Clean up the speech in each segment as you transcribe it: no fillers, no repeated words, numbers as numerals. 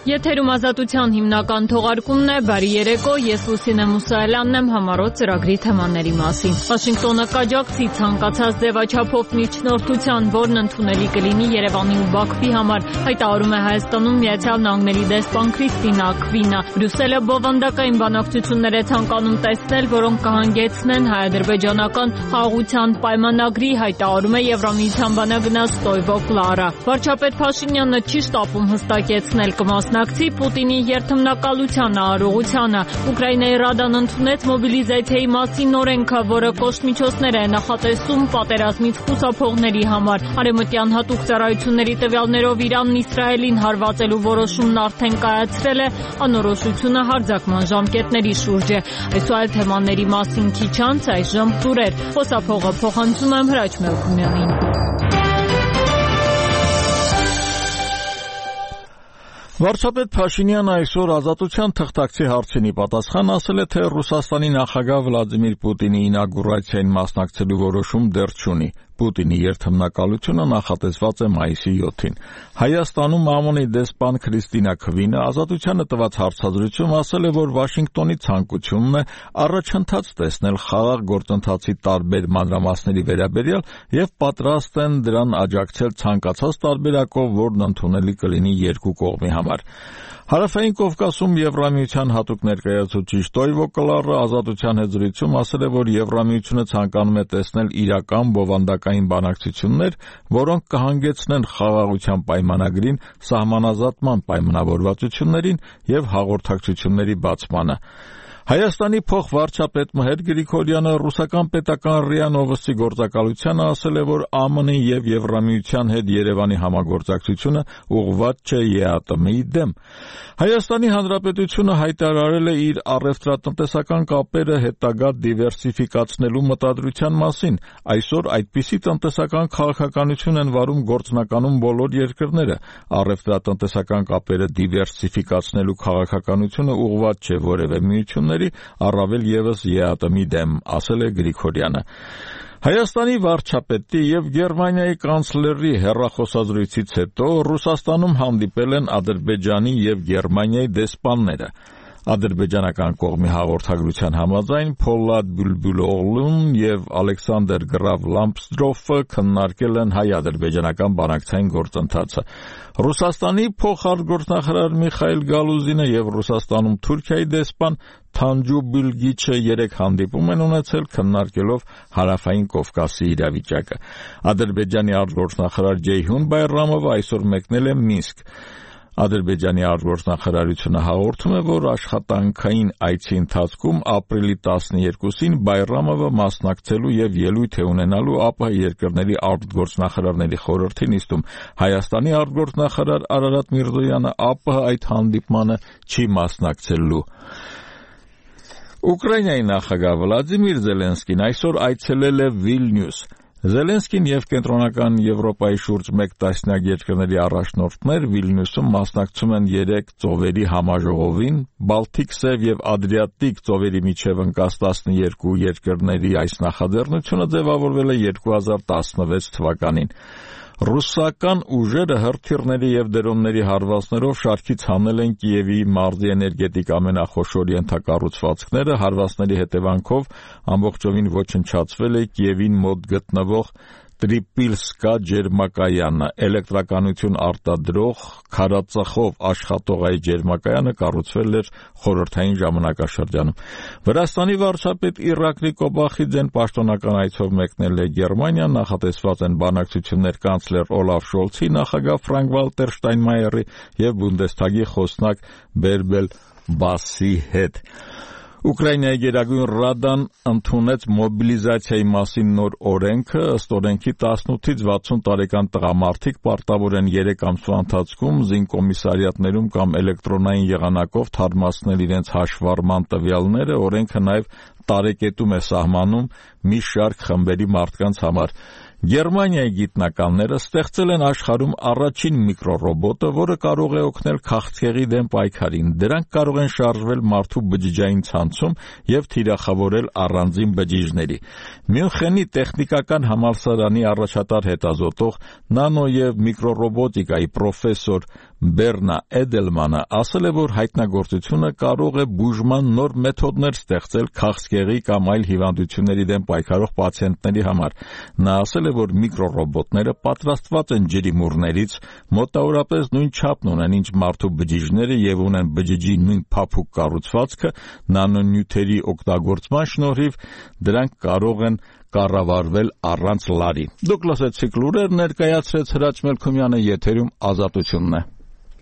Եթերում ազատության հիմնական թողարկումն է, բարի երեկո, ես Լուսինե Մուսայելյանն եմ, համառոտ ծրագրի թեմաների մասին։ Վաշինգտոնը կաջակցի ցանկացած ձևաչափով միջնորդության, որն ընդունելի կլինի Երևանի ու Բաքվի համար, հայտարարում է Հայաստանում Միացյալ Նահանգների դեսպան Քրիստինա Քվինը։ Բրյուսելը բովանդակային բանակցություններ է ցանկանում տեսնել, որոնք կհանգեցնեն հայ-ադրբեջանական խաղաղության պայմանագրի, հայտարարում է Եվրամիության բանագնաց Ստոյվո Կլարա։ Վարչապետ Փաշինյանը չի շտապում հստակեցնել կմասնակցի Պուտինի երթմնակալությանը, արարողությանը։ Ուկրաինայի Ռադան ընդունեց մոբիլիզացիայի մասին օրենքը, որը կոշտ-միջոցներ է նախատեսում պատերազմից խուսափողների համար։ Արևմտյան հատուկ ծառայությունների տվյալներով Իրանն Իսրայելին հարվածելու որոշումն արդեն կայացրել է, անորոշությունը հարձակման ժամկետների շուրջ է։ Այս ու այլ թեմաների մասին քիչ անց այժմ լուրեր։ Խոսափողը փոխանցում եմ Հրաչ Մելքումյանին։ Վարչապետ Փաշինյանը այսօր ազատության թղթակցի հարցին պատասխան ասել է, թե Ռուսաստանի նախագահ Վլադիմիր Պուտինի ինագուրացիային մասնակցելու որոշում դեռ չունի։ Պուտինի երթմնակալությունը նախատեսված է մայիսի 7-ին։ Հայաստանում ԱՄՆ-ի դեսպան Քրիստինա Քվինը ազատությանը տված հարցազրույցում ասել է, որ Վաշինգտոնի ցանկությունն է առաջընթաց տեսնել խաղաղ գործընթացի տարբեր մանրամասների վերաբերյալ եւ պատրաստ են դրան աջակցել ցանկացած տարբերակով, որն ընդունելի կլինի երկու կողմի համար։ Հարավային Կովկասում Եվրամիության հատուկ ներկայացուցիչ Ստոյվո Կլարը ազատության հետ զրույցում ասել է, որ Եվրամիությունը ցանկանում է տեսնել իրական բովանդակային բանակցություններ, որոնք կհանգեցնեն խաղաղության պայմանագրին, սահմանազատման պայմանավորվածություններին եւ հաղորդակցությունների բացմանը։ Հայաստանի փոխվարչապետ Մհեր Գրիգորյանը ռուսական պետական ՌԻԱ Նովոստի գործակալությանը ասել է, որ ԱՄՆ-ի եւ Եվրամիության հետ Երևանի համագործակցությունը ուղղված չէ ԵԱՏՄ-ի դեմ։ Հայաստանի Հանրապետությունը հայտարարել է իր առևտրատնտեսական կապերը հետագա դիվերսիֆիկացնելու մտադրության մասին։ Այսօր այդպիսի տնտեսական քաղաքականություն են վարում գործնականում բոլոր երկրները։ Առևտրատնտեսական կապերը դիվերսիֆիկացնելու քաղաքականությունը ուղղված չէ որևէ միությունների, առավել ևս ԵԱՏՄ-ի դեմ, ասել է Գրիգորյանը։ Հայաստանի վարչապետի եւ Գերմանիայի կանցլերի հեռախոսազրույցից հետո Ռուսաստանում հանդիպել են Ադրբեջանի եւ Գերմանիայի դեսպանները։ Ադրբեջանական կողմի հաղորդագրության համաձայն Փոլադ Բուլբուլօղլուն եւ Ալեքսանդր Գրավ Լամպսդրոֆը քննարկել են հայ-ադրբեջանական բանակցային գործընթացը։ Ռուսաստանի փոխարտգործնախարար Միխայիլ Գալուզինը եւ Ռուսաստանում Թուրքիայի դեսպան Թանջու Բիլգիչը 3 հանդիպում են ունեցել քննարկելով Հարավային Կովկասի իրավիճակը։ Ադրբեջանի արտգործնախարար Ջեյհուն Բայրամովը այսօր մեկնել է Մինսկ։ Ադրբեջանի արտգործնախարարությունը հաղորդում է, որ աշխատանքային այցի ընթացքում ապրիլի 12-ին Բայրամովը մասնակցելու եւ ելույթ է ունենալու ԱՊՀ երկրների արտգործնախարարների խորհրդի նիստում։ Հայաստանի արտգործնախարար Արարատ Միրզոյանը ԱՊՀ այդ հանդիպմանը չի մասնակցելու։ Ուկրաինայի նախագահ Վլադիմիր Զելենսկին այսօր այցելել է Վիլնյուս։ Զելենսկին եւ Կենտրոնական Եվրոպայի շուրջ 1 տասնյակ երկրների առաջնորդներ Վիլնյուսում մասնակցում են 3 ծովերի համաժողովին, Բալթիկ, Սև եւ Ադրիատիկ ծովերի միջև ընկած 12 երկրների այս նախաձեռնությունը ձևավորվել է 2016 թվականին։ Ռուսական ուժերը հրթիռների եւ դրոնների հարվածներով շարքից հանել են Կիևի մարզի էներգետիկ ամենախոշոր ենթակառուցվածքները, հարվածների հետևանքով ամբողջովին ոչնչացվել է Կիևին մոտ գտնվող Տրիպիլսկա ջերմակայանը, էլեկտրականություն արտադրող քարածխով աշխատող այդ ջերմակայանը կառուցվել էր խորհրդային ժամանակաշրջանում։ Վրաստանի վարչապետ Իրակլի Կոբախիձեն պաշտոնական այցով մեկնել է Գերմանիա, նախատեսված են բանակցություններ կանցլեր Օլաֆ Շոլցի, նախագահ Ֆրանկ Վալտեր Շտայնմայերի եւ Բունդեսթագի խոսնակ Բերբել Բասի հետ։ Ուկրաինայի Գերագույն Ռադան ընդունեց մոբիլիզացիայի մասին նոր օրենքը, ըստ օրենքի 18-ից 60 տարեկան տղամարդիկ պարտավոր են 3 ամսվա ընթացքում զինկոմիսարիատներում կամ էլեկտրոնային եղանակով թարմացնել իրենց հաշվառման տվյալները, օրենքը նաև տարեկետում է սահմանում մի շարք խմբերի մարդկանց համար։ Գերմանիայի գիտնականները ստեղծել են աշխարհում առաջին միկրոռոբոտը, որը կարող է օգնել քաղցկեղի դեմ պայքարին։ Դրանք կարող են շարժվել մարդու բջջային ցանցում եւ թիրախավորել առանձին բջիջների։ Մյունխենի տեխնիկական համալսարանի առաջատար հետազոտող նանո եւ միկրոռոբոտիկայի պրոֆեսոր Բեռնա Էդելմանը ասել է, որ հայտնագործությունը կարող է բուժման նոր մեթոդներ ստեղծել քաղցկեղի կամ այլ հիվանդությունների դեմ պայքարող պացիենտների համար։ Նա ասել է, որ միկրոռոբոտները պատրաստված են ջրի մուրներից, մոտավորապես նույն չափն ունեն, ինչ մարդու բջիջները եւ ունեն բջիջի նույն փափուկ կառուցվածքը, նանոնյութերի օգտագործման շնորհիվ դրանք կարող են կառավարվել առանց լարի։ Դուք լսեցիք լուրեր, ներկայացրեց Հրաչ Մելքումյանը, եթերում Ազատությունն է։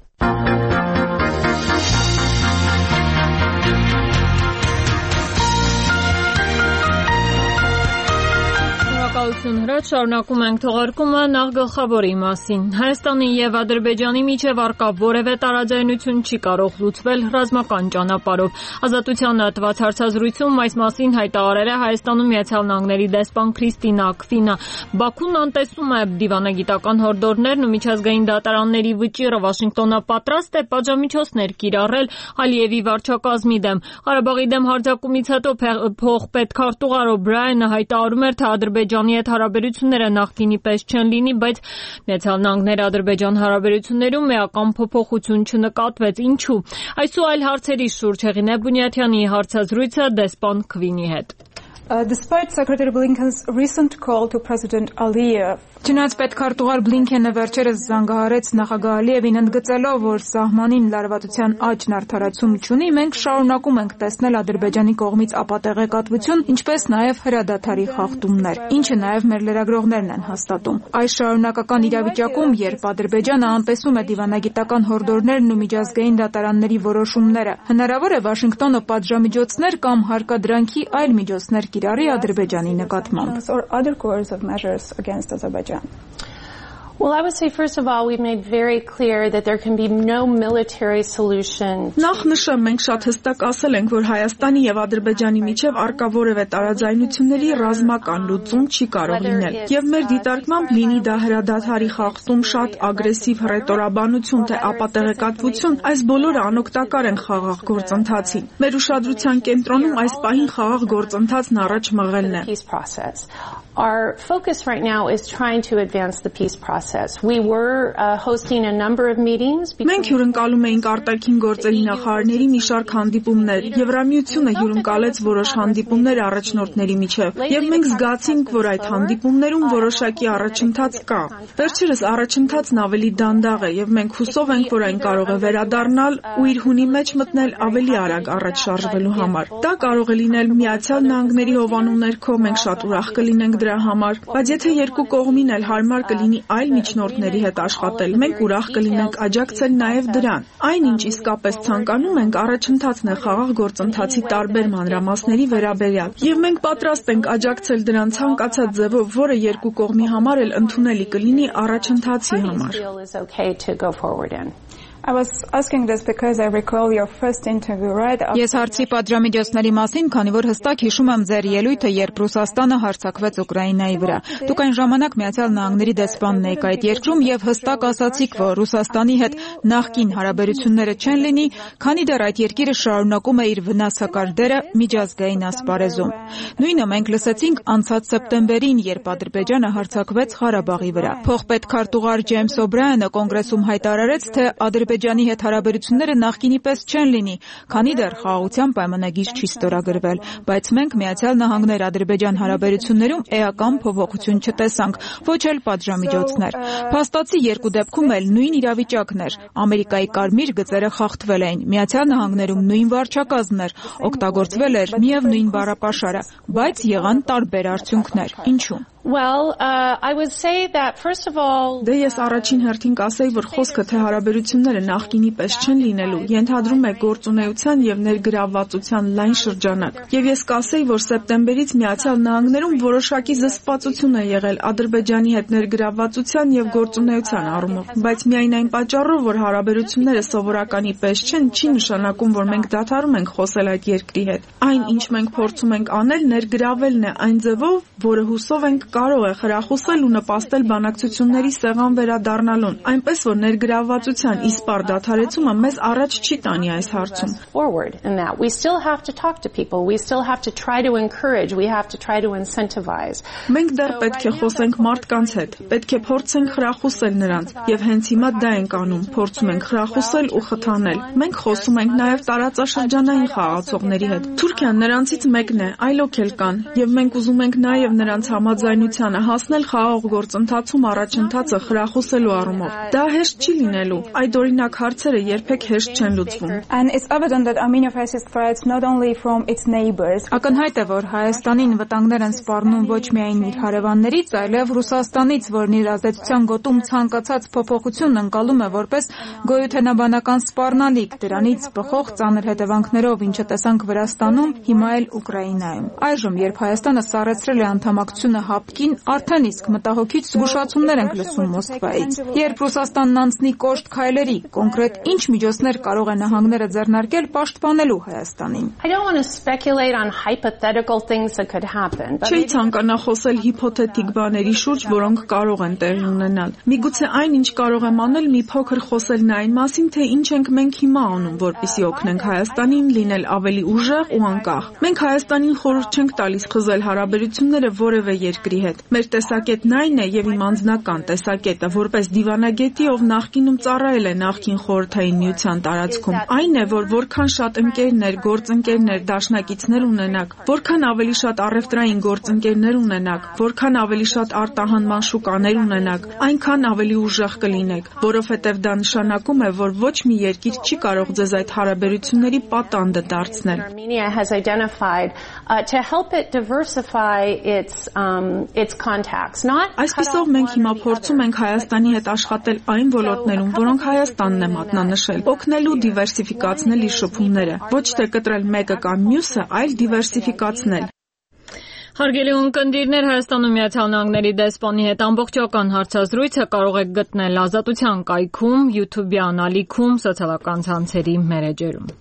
Հրաչ, շարունակում ենք թողարկումը նախ գլխավորի մասին։ Հայաստանի եւ Ադրբեջանի միջև առկա որևէ տարաձայնություն չի կարող լուծվել ռազմական ճանապարհով։ Ազատությանը տված հարցազրույցում այս մասին հայտարարել է Հայաստանում Միացյալ Նահանգների դեսպան Քրիստինա Քվինը։ Բաքուն անտեսում է դիվանագիտական հորդորներն ու միջազգային դատարանների վճիռը։ Վաշինգտոնը պատրաստ է պատժամիջոցներ կիրառել Ալիևի վարչակազմի դեմ։ Ղարաբաղի դեմ հարձակումից հետո փոխպետքարտուղար Օ'Բրայենը հայտարարում էր, թե Ադրբեջանի հետ հարաբերությունները նախկինի պես չեն լինի, բայց Միացյալ Նահանգներ Ադրբեջան հարաբերություններում էական փոփոխություն չնկատվեց։ Ինչու՞։ Այս ու այլ հարցերի շուրջ Հեղինե Բունյաթյանի հարցազրույցը դեսպան Քվինի հետ։ Despite Secretary Blinken's recent call to President Aliyev, Չնայած պետքարտուղար Բլինքենը վերջերս զանգահարեց նախագահ Ալիևին ընդգծելով, որ սահմանին լարվածության աճն արդարացում չունի, մենք շարունակում ենք տեսնել Ադրբեջանի կողմից ապատեղեկատվություն, ինչպես նաև հրադադարի խախտումներ, ինչը նաև մեր լրագրողներն են հաստատում։ Այս շարունակական իրավիճակում, երբ Ադրբեջանը անտեսում է դիվանագիտական հորդորներն ու միջազգային դատարանների որոշումները, հնարավոր է Վաշինգտոնը պատժամիջոցներ կամ հարկադրանքի այլ միջոցներ կիրառի Ադրբեջանի նկատմամբ։ Well, I would say, first of all, we've made very clear that there can be no military solution. Նախ նշեմ, մենք շատ հստակ ասել ենք, որ Հայաստանի եւ Ադրբեջանի միջև առկա որևէ տարաձայնությունների ռազմական լուծում չի կարող լինել։ Եվ մեր դիտարկմամբ լինի դա հրադադարի խախտում, շատ ագրեսիվ հռետորաբանություն, թե ապատեղեկատվություն, այս բոլորը անօգտակար են խաղաղ գործընթացին։ Մեր ուշադրության կենտրոնում այս պահին խաղաղ գործընթացն առաջ մղելն է։ Our focus right now is trying to advance the peace process. We were hosting a number of meetings. Մենք հյուրընկալում էինք արտաքին գործերի նախարարների մի շարք հանդիպումներ։ Եվրամիությունը հյուրընկալեց որոշ հանդիպումներ առաջնորդների միջև, եւ մենք զգացինք, որ այդ հանդիպումներում որոշակի առաջընթաց կա։ Վերջերս առաջընթացն ավելի դանդաղ է, եւ մենք հուսով ենք, որ այն կարող է վերադառնալ ու իր հունի մեջ մտնել ավելի արագ առաջ շարժվելու համար։ Դա կարող է լինել Միացյալ Նահանգների հովանու ներքո, մենք շատ ուրախ կլինենք դրա համար, բայց եթե երկու կողմին էլ հարմար կլինի այլ միջնորդների հետ աշխատել, մենք ուրախ կլինենք աջակցել նաև դրան։ Այն, ինչ իսկապես ցանկանում ենք, առաջընթացն է խաղաղ գործընթացի տարբեր մանրամասների վերաբերյալ, եւ մենք պատրաստ ենք աջակցել դրան ցանկացած ձևով, որը երկու կողմի համար էլ ընդունելի կլինի առաջընթացի համար։ I was asking this because I recall your first interview, right? Ես հարցի պատժամիջոցների մասին, քանի որ հստակ հիշում եմ ձեր ելույթը, երբ Ռուսաստանը հարձակվեց Ուկրաինայի վրա։ Դուք այն ժամանակ Միացյալ Նահանգների դեսպանն եք այդ երկրում եւ հստակ ասացիք, որ Ռուսաստանի հետ նախկին հարաբերությունները չեն լինի, քանի դեռ այդ երկիրը շարունակում է իր վնասակար դերը միջազգային ասպարեզում։ Նույնը մենք լսեցինք անցած սեպտեմբերին, երբ Ադրբեջանը հարձակվեց Ղարաբաղի վրա։ Փոխպետքարտուղար Ջեյմս Օ'Բրայենը կոնգրեսում հայտարարեց, թե Ադրբեջանի հետ հարաբերությունները նախկինի պես չեն լինի, քանի դեռ խաղաղության պայմանագիր չի ստորագրվել, բայց մենք Միացյալ Նահանգներ Ադրբեջան հարաբերություններում էական փոփոխություն չտեսանք, ոչ էլ պատժամիջոցներ։ Փաստացի երկու դեպքում էլ նույն իրավիճակն էր։ Ամերիկայի կարմիր գծերը խախտվել էին, Միացյալ Նահանգներում նույն վարչակազմն էր, օգտագործվել էր միևնույն բառապաշարը, բայց եղան տարբեր արդյունքներ։ Ինչու՞։ Well, I would say that first of all, Դե ես առաջին հերթին կասեի, որ խոսքը թե հարաբերությունները նախկինի պես չեն լինելու, ենթադրում է գործունեության եւ ներգրավվածության լայն շրջանակ։ Եվ ես կասեի, որ սեպտեմբերից Միացյալ Նահանգներում որոշակի զսպվածություն է եղել Ադրբեջանի հետ ներգրավվածության եւ գործունեության առումով, բայց միայն այն պատճառով, որ հարաբերությունները սովորականի պես չեն, չի նշանակում, որ մենք դադարում ենք խոսել այդ երկրի հետ։ Այն, ինչ մենք փորձում ենք անել, ներգրավելն է այն ձևով, որը հուսով ենք կարող է խրախուսել ու նպաստել բանակցությունների սեղան վերադառնալուն, այնպես որ ներգրավվածության իսպառ դադարեցումը մեզ առաջ չի տանի այս հարցում։ We still have to talk to people. We still have to try to encourage. We have to try to incentivize. Մենք դեռ պետք է խոսենք մարդկանց հետ, պետք է փորձենք խրախուսել նրանց, եւ հենց հիմա դա ենք անում, փորձում ենք խրախուսել ու խթանել։ Մենք խոսում ենք նաեւ տարածաշրջանային խաղացողների հետ։ Թուրքիան նրանցից մեկն է, այլոք էլ կան, եւ մենք ուզում ենք նաեւ նրանց համաձայնությանը հասնել խաղաղ գործընթացում առաջընթացը խրախուսելու առումով։ Դա հեշտ չի լինելու, այդ օրինակ հարցերը երբեք հեշտ չեն լուծվում։ And it's evident that Armenia faces threats not only from its neighbors. Ակնհայտ է, որ Հայաստանին վտանգներ են սպառնում ոչ միայն իր հարևաններից, այլև Ռուսաստանից, որն իր ազդեցության գոտում ցանկացած փոփոխություն ընկալում է որպես գոյութենաբանական սպառնալիք, դրանից բխող ծանր հետևանքներով, ինչը տեսանք Վրաստանում, հիմա էլ Ուկրաինայում։ Այժմ, երբ Հայաստանը սառեցրել է անդամակցությունը ՀԱՊԿ-ին, արդեն իսկ մտահոգիչ զգուշացումներ ենք լսում Մոսկվայից։ Երբ Ռուսաստանն անցնի կոշտ քայլերի, կոնկրետ ինչ միջոցներ կարող է նահանգները ձեռնարկել պաշտպանելու Հայաստանին։ I don't want to speculate on hypothetical things that could happen. Չի ցանկանա խոսել հիփոթետիկ բաների շուրջ, որոնք կարող են տեղի ունենալ։ Միգուցե այն, ինչ կարող եմ անել, մի փոքր խոսել այն մասին, թե ինչ ենք մենք հիմա անում, որպեսզի օգնենք Հայաստանին լինել ավելի ուժեղ ու անկախ։ Մենք Հայաստանին խորհուրդ չենք տալիս խզել հարաբերությունները որևէ երկրի հետ։ Մեր տեսակետն այն է եւ իմ անձնական տեսակետը, որպես դիվանագետի, ով նախկինում ծառայել է նախկին խորհրդային միության տարածքում, այն է, որ որքան շատ ընկերներ, գործընկերներ, դաշնակիցներ ունենաք, որքան ավելի շատ առևտրային գործընկերներ ունենաք, որքան ավելի շատ արտահանման շուկաներ ունենաք, այնքան ավելի ուժեղ կլինեք, որովհետև դա նշանակում է, որ ոչ մի երկիր չի կարող ձեզ այդ հարաբերությունների պատանդը դարձնել։ Armenia has identified to help it diversify its contacts. Այսպիսով մենք հիմա փորձում ենք Հայաստանի հետ աշխատել այն ոլորտներում, որոնք Հայաստանն է մատնանշել, օգնելու դիվերսիֆիկացնել իր շփումները, ոչ թե կտրել մեկը կամ մյուսը, այլ դիվերսիֆիկացնել։ Հարգելի ունկնդիրներ, Հայաստանում Միացյալ Նահանգների դեսպանի հետ ամբողջական հարցազրույցը կարող եք գտնել Ազատության կայքում, YouTube-յան ալիքում, սոցիալական ցանցերի մեր էջերում։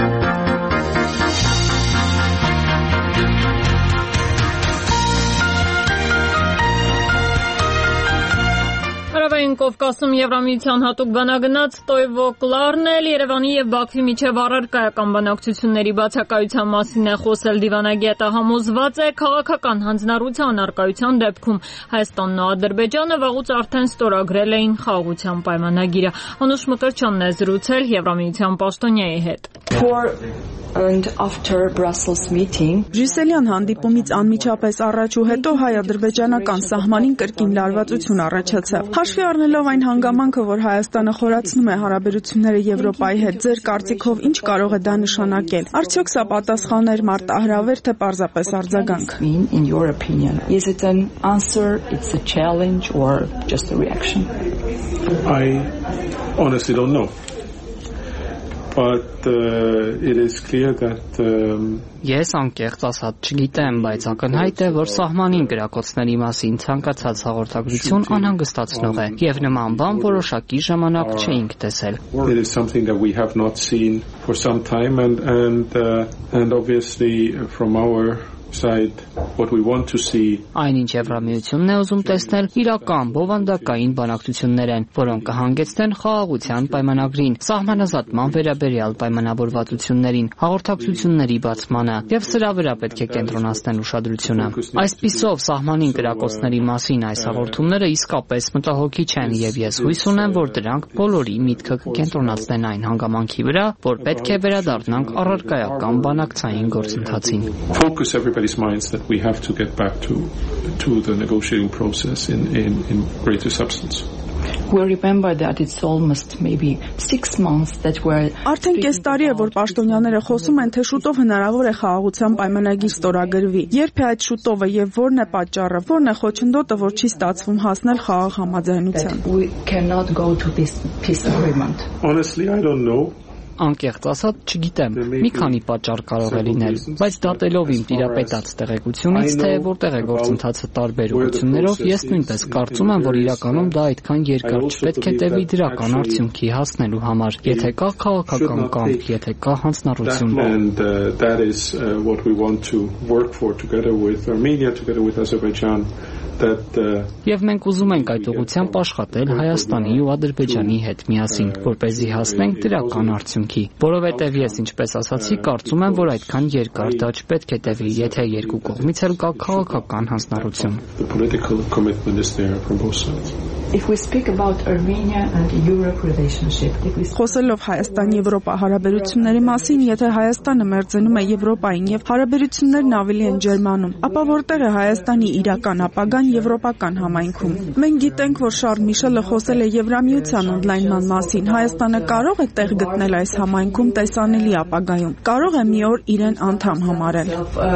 Հարավային Կովկասում Եվրամիության հատուկ բանագնաց Տոյվո Կլարն էլ Երևանի եւ Բաքվի միջև առարկայական բանակցությունների բացակայության մասին է խոսել դիվանագետը, համոզված է քաղաքական հանձնառության առկայության դեպքում Հայաստանն ու Ադրբեջանը վաղուց արդեն ստորագրել էին խաղաղության պայմանագիրը։ Անուշ Մկրտչյանն է զրուցել Եվրամիության պաշտոնյայի հետ։ Բրյուսելյան հանդիպումից անմիջապես առաջ ու հետո հայ-ադրբեջանական սահմանին կրկին լարվածություն առաջացավ։ Հաշվի առնելով այն հանգամանքը, որ Հայաստանը խորացնում է հարաբերությունները Եվրոպայի հետ, ձեր կարծիքով ինչ կարող է դա նշանակել։ Արդյոք սա պատասխան էր մարտահրավեր, թե պարզապես արձագանք։ Is it an answer, it's a challenge or just a reaction? I honestly don't know. But it is clear that Ես անկեղծ ասած չգիտեմ, բայց ակնհայտ է, որ սահմանին գրակոծների մասին ցանկացած հաղորդագրություն անհանգստացնող է, եւ նման բան որոշակի ժամանակ չէինք տեսել։ It is something that we have not seen for some time and obviously from our side what we want to see. Այնինչ Եվրամիությունն է ուզում տեսնել իրական բովանդակային բանակցություններ են, որոնք կհանգեցնեն խաղաղության պայմանագրին, սահմանազատման վերաբերյալ պայմանավորվածություններին, հաղորդակցությունների բացմանը եւ սրա վրա պետք է կենտրոնացնել ուշադրությունը։ Այսպիսով սահմանին կրակոցների մասին այս հաղորդումները իսկապես մտահոգիչ են եւ ես հույս ունեմ, որ դրանք բոլորի միտքը կկենտրոնացնեն այն հանգամանքի վրա, որ պետք է վերադառնանք առարկայական բանակցային գործընթացին։ Focus everybody's minds that we have to get back to the negotiating process in greater substance. We remember that it's almost maybe 6 months that were Արդեն կես տարի է, որ պաշտոնյաները խոսում են, թե շուտով հնարավոր է խաղաղության պայմանագիր ստորագրվի։ Երբ է այդ շուտովը եւ որն է պատճառը, որն է խոչընդոտը, որ չի ստացվում հասնել խաղաղ համաձայնության։ we cannot go to this peace agreement. Honestly, I don't know. Անկեղծ ասած չգիտեմ, մի քանի պատճառ կարող է լինել, բայց դատելով իմ տիրապետած տեղեկությունից, թե որտեղ է գործընթացը տարբեր ուղղություններով, ես նույնպես կարծում եմ, որ իրականում դա այդքան երկար չպետք է տևի դրական արդյունքի հասնելու համար, եթե կա քաղաքական կամք, եթե կա հանձնառություն։ And that is what we want to work for together with Armenia, together with Azerbaijan, Եվ մենք ուզում ենք այդ ուղղությամբ աշխատել Հայաստանի ու Ադրբեջանի հետ միասին, որպեսզի հասնենք դրական արդյունքի, որովհետև ես, ինչպես ասացի, կարծում եմ, որ այդքան երկար դա չպետք է տևի, եթե երկու կողմից էլ կա քաղաքական հանձնառություն։ If we speak about Armenia and Europe relationship, Խոսելով Հայաստան-Եվրոպա հարաբերությունների մասին, եթե Հայաստանը մերձենում է Եվրոպային եւ հարաբերություններն ավելի են ջերմանում, ապա որտեղ է Հայաստանի իրական ապագան եվրոպական համայնքում։ Մենք գիտենք, որ Շարլ Միշելը խոսել է Եվրամիության ընդլայնման մասին։ Հայաստանը կարող է տեղ գտնել այս համայնքում տեսանելի ապագայում։ Կարող է մի օր իրեն անդամ համարել։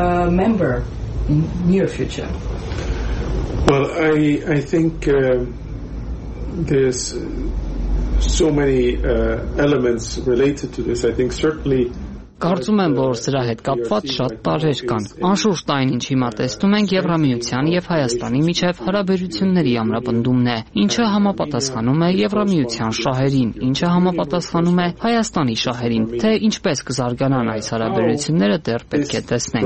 Well, I think there's so many elements related to this. I think certainly Կարծում եմ, որ սրա հետ կապված շատ տարրեր կան։ Անշուշտ այն, ինչ հիմա տեսնում ենք Եվրամիության եւ Հայաստանի միջև հարաբերությունների ամրապնդումն է, ինչը համապատասխանում է Եվրամիության շահերին, ինչը համապատասխանում է Հայաստանի շահերին, թե ինչպես կզարգանան այս հարաբերությունները դեռ պետք է տեսնենք։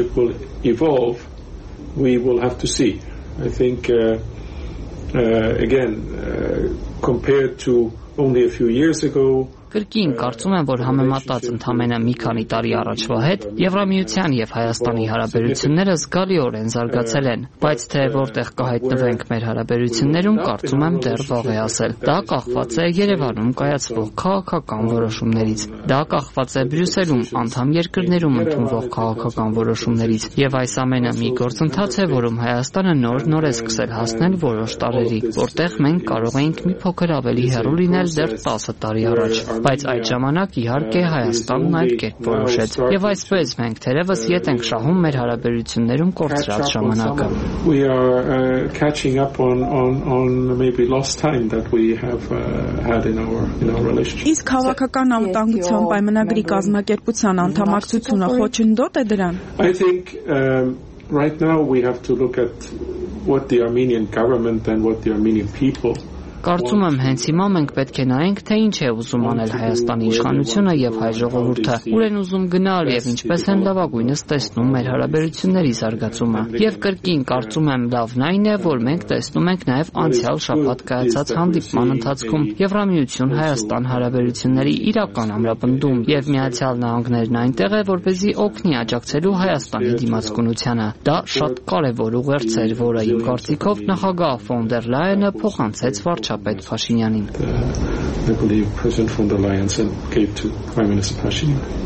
I think again compared to only a few years ago Կրկին կարծում եմ, որ համեմատած ընդամենը մի քանի տարի առաջվա հետ Եվրամիության եւ Հայաստանի հարաբերությունները զգալիորեն զարգացել են, բայց թե որտեղ կհայտնվենք մեր հարաբերություններում, կարծում եմ դեռ վաղ է ասել։ Դա կախված է Երևանում կայացվող քաղաքական որոշումներից։ Դա կախված է Բրյուսելում անդամ երկրներում ընդունվող քաղաքական որոշումներից, եւ այս ամենը մի գործընթաց է, որում Հայաստանը նոր է սկսել հասնել որոշ տարրերի, որտեղ մենք կարող էինք մի փոքր ավելի հեռու լինել դեռ 10 տարի առաջ։ Բայց այդ ժամանակ իհարկե Հայաստանն այլ կերպ որոշեց։ Եվ այսպես մենք թերևս ետ ենք շահում մեր հարաբերություններում կորցրած ժամանակը։ We are catching up on maybe lost time that we have had in our relationship. Իսկ քաղաքական անվտանգության պայմանագրի կազմակերպության անդամակցությունը խոչընդոտ է դրան։ I think right now we have to look at what the Armenian government and what the Armenian people Կարծում եմ հենց հիմա մենք պետք է նայենք, թե ինչ է ուզում անել Հայաստանի իշխանությունը եւ հայ ժողովուրդը, ուր են ուզում գնալ եւ ինչպես են լավագույնս տեսնում մեր հարաբերությունների զարգացումը։ Եվ կրկին կարծում եմ լավն այն է, որ մենք տեսնում ենք նաեւ անցյալ շաբաթ կայացած հանդիպման ընթացքում Եվրամիություն-Հայաստան հարաբերությունների իրական ամրապնդում եւ Միացյալ Նահանգներն այնտեղ է, որպեսզի օգնի աջակցելու Հայաստանի դիմացկունությանը։ Դա շատ կարեւոր ուղերձ էր, որը իմ կարծիքով նախագահ ֆոն դեր Լայենը փոխանցեց վարչապետ Փաշինյանին։ I believe President von der Leyen gave to Prime Minister Pashinyan.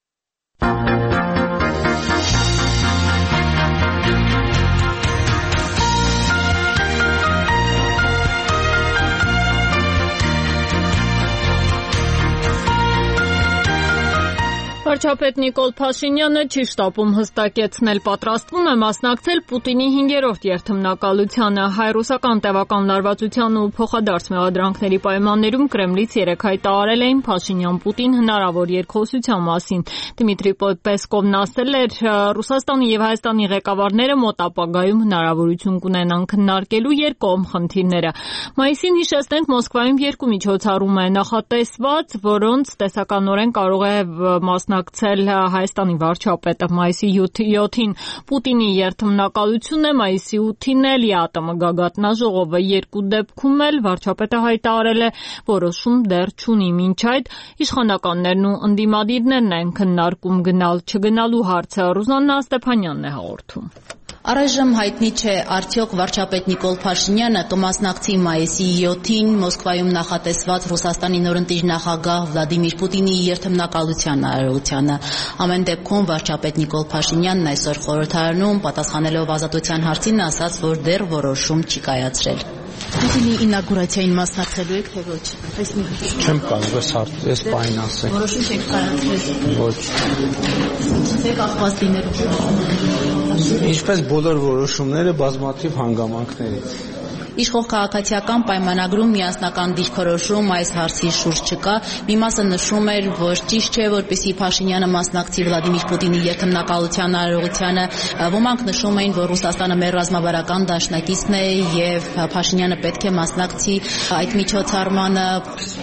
Վարչապետ Նիկոլ Փաշինյանը չի շտապում հստակեցնել պատրաստվում է մասնակցել Պուտինի 5-րդ երթմնակալությանը։ Հայ-ռուսական տևական լարվածության ու փոխադարձ մեղադրանքների պայմաններում Կրեմլից երեկ հայտարարել էին Փաշինյան-Պուտին հնարավոր երկխոսության մասին։ Դմիտրի Պեսկովն ասել էր, Ռուսաստանի եւ Հայաստանի ղեկավարները մոտ ապագայում հնարավորություն կունենան քննարկելու երկկողմ խնդիրները։ Մայիսին հիշեցնենք Մոսկվայում երկու միջոցառում է նախատեսված, որոնց տեսականորեն կարող է մասնակցել Հայաստանի վարչապետը մայիսի 7-ին Պուտինի երթմնակալությունն է, մայիսի 8-ին էլ ԵԱՏՄ գագաթնաժողովը երկու դեպքում էլ վարչապետը հայտարարել է որոշում դեռ չունի մինչ այդ իշխանականներն ու ընդդիմադիրներն են քննարկում գնալ չգնալու հարցը Ռուզաննա Ստեփանյանն է հաղորդում Առայժմ հայտնի չէ արդյոք վարչապետ Նիկոլ Փաշինյանը կմասնակցի մայիսի 7-ին Մոսկվայում նախատեսված Ռուսաստանի նորընտիր նախագահ Վլադիմիր Պուտինի երթմնակալության արարողությանը։ Ամեն դեպքում վարչապետ Նիկոլ Փաշինյանն այսօր խորհրդարանում պատասխանելով ազատության հարցին ասաց, որ դեռ որոշում չի կայացրել։ Պուտինի ինագուրացիային մասնակցելու եք թե ոչ։ Չեմ կարող այս բանը ասել։ Որոշում չեք կայացրել։ Ոչ։ Թե կախված լինելու։ Ինչպես բոլոր որոշումները բազմաթիվ հանգամանքներից։ Իշխող քաղաքացիական պայմանագրում միասնական դիրքորոշում այս հարցի շուրջ չկա։ Մի մասը նշում էր, որ ճիշտ չէ, որպեսզի Փաշինյանը մասնակցի Վլադիմիր Պուտինի երթմնակալության արարողությանը։ Ոմանք նշում էին, որ Ռուսաստանը մեր ռազմավարական դաշնակիցն է եւ Փաշինյանը պետք է մասնակցի այդ միջոցառմանը։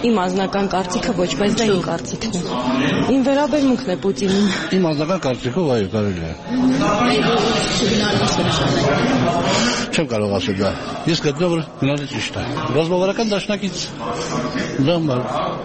Իմ անձնական կարծիքը ոչ, բայց դա իմ կարծիքն է։ Իմ վերաբերմունքն է Պուտինին։ Իմ անձնական կարծիքով այո, կարելի է։ Չեմ կարող ասել դա։ Ես գտնող որ գնալը ճիշտ է։ Ռազմավարական դաշնակից լավ։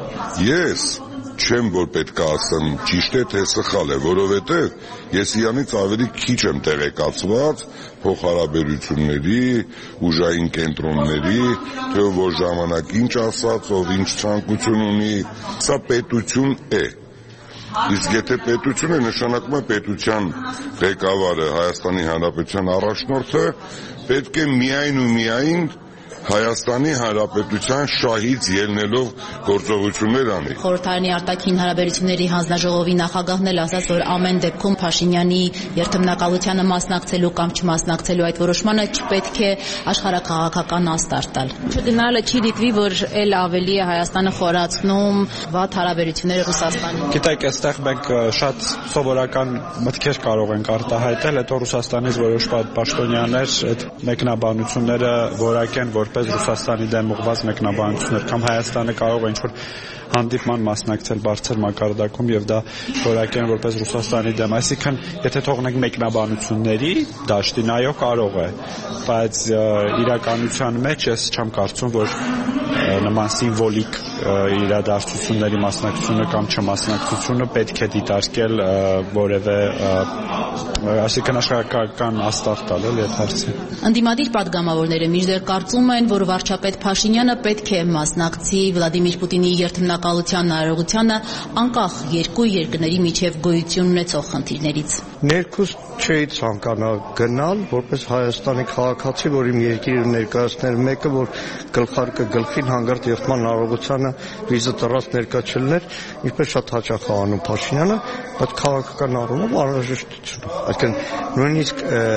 Ես չեմ որ պետք է ասեմ ճիշտ է թե սխալ է, որովհետև ես իրանից ավելի քիչ եմ տեղեկացված փոխհարաբերությունների, ուժային կենտրոնների, թե որ ժամանակ ինչ ասաց, ով ինչ ցանկություն ունի, սա պետություն է։ Իսկ եթե պետություն է, նշանակում է պետության ղեկավարը, Հայաստանի Հանրապետության առաջնորդը պետք է միայն ու միայն Հայաստանի Հանրապետության շահից ելնելով գործողություններ անի։ Խորհրդարանի արտաքին հարաբերությունների հանձնաժողովի նախագահն էլ ասաց, որ ամեն դեպքում Փաշինյանի երթմնակալությանը մասնակցելու կամ չմասնակցելու այդ որոշմանը չպետք է աշխարհաքաղաքական աստար տալ։ Չգնալը չի դիտվի, որ էլ ավելի է Հայաստանը խորացնում վատ հարաբերությունները Ռուսաստանի։ Գիտեք, այստեղ մենք շատ սովորական մտքեր կարող ենք արտահայտել, հետո Ռուսաստանից որոշ պաշտոնյաներ այդ մեկնաբանությունները որակեն որպես Ռուսաստանի դեմ ուղղված մեկնաբանություններ կամ Հայաստանը կարող է ինչ-որ հանդիպման մասնակցել բարձր մակարդակում եւ դա որակեն որպես Ռուսաստանի դեմ, այսինքն եթե թողնենք մեկնաբանությունների դաշտին, այո կարող է, բայց իրականության մեջ ես չեմ կարծում, որ նման սիմվոլիկ իրադարձությունների մասնակցությունը կամ չմասնակցությունը պետք է դիտարկել որևէ այսինքն աշխարհական աստղ տալ այդ հարցին։ Ընդդիմադիր պատգամավորները մինչդեռ կարծում են, որ վարչապետ Փաշինյանը պետք է մասնակցի Վլադիմիր Պուտինի երթմնակալության արարողությանը անկախ երկու երկրների միջև գոյություն ունեցող խնդիրներից։ Ներքուստ չէի ցանկանա գնալ որպես Հայաստանի քաղաքացի, որ իմ երկիրը ներկայացներ մեկը, որ գլխարկը գլխին հանգարտ երթման արարողությանը վիզը տրած ներկա չլներ, ինչպես շատ հաճախ է անում Փաշինյանը, բայց քաղաքական առումով անհրաժեշտություն է։ Այսինքն նույնիսկ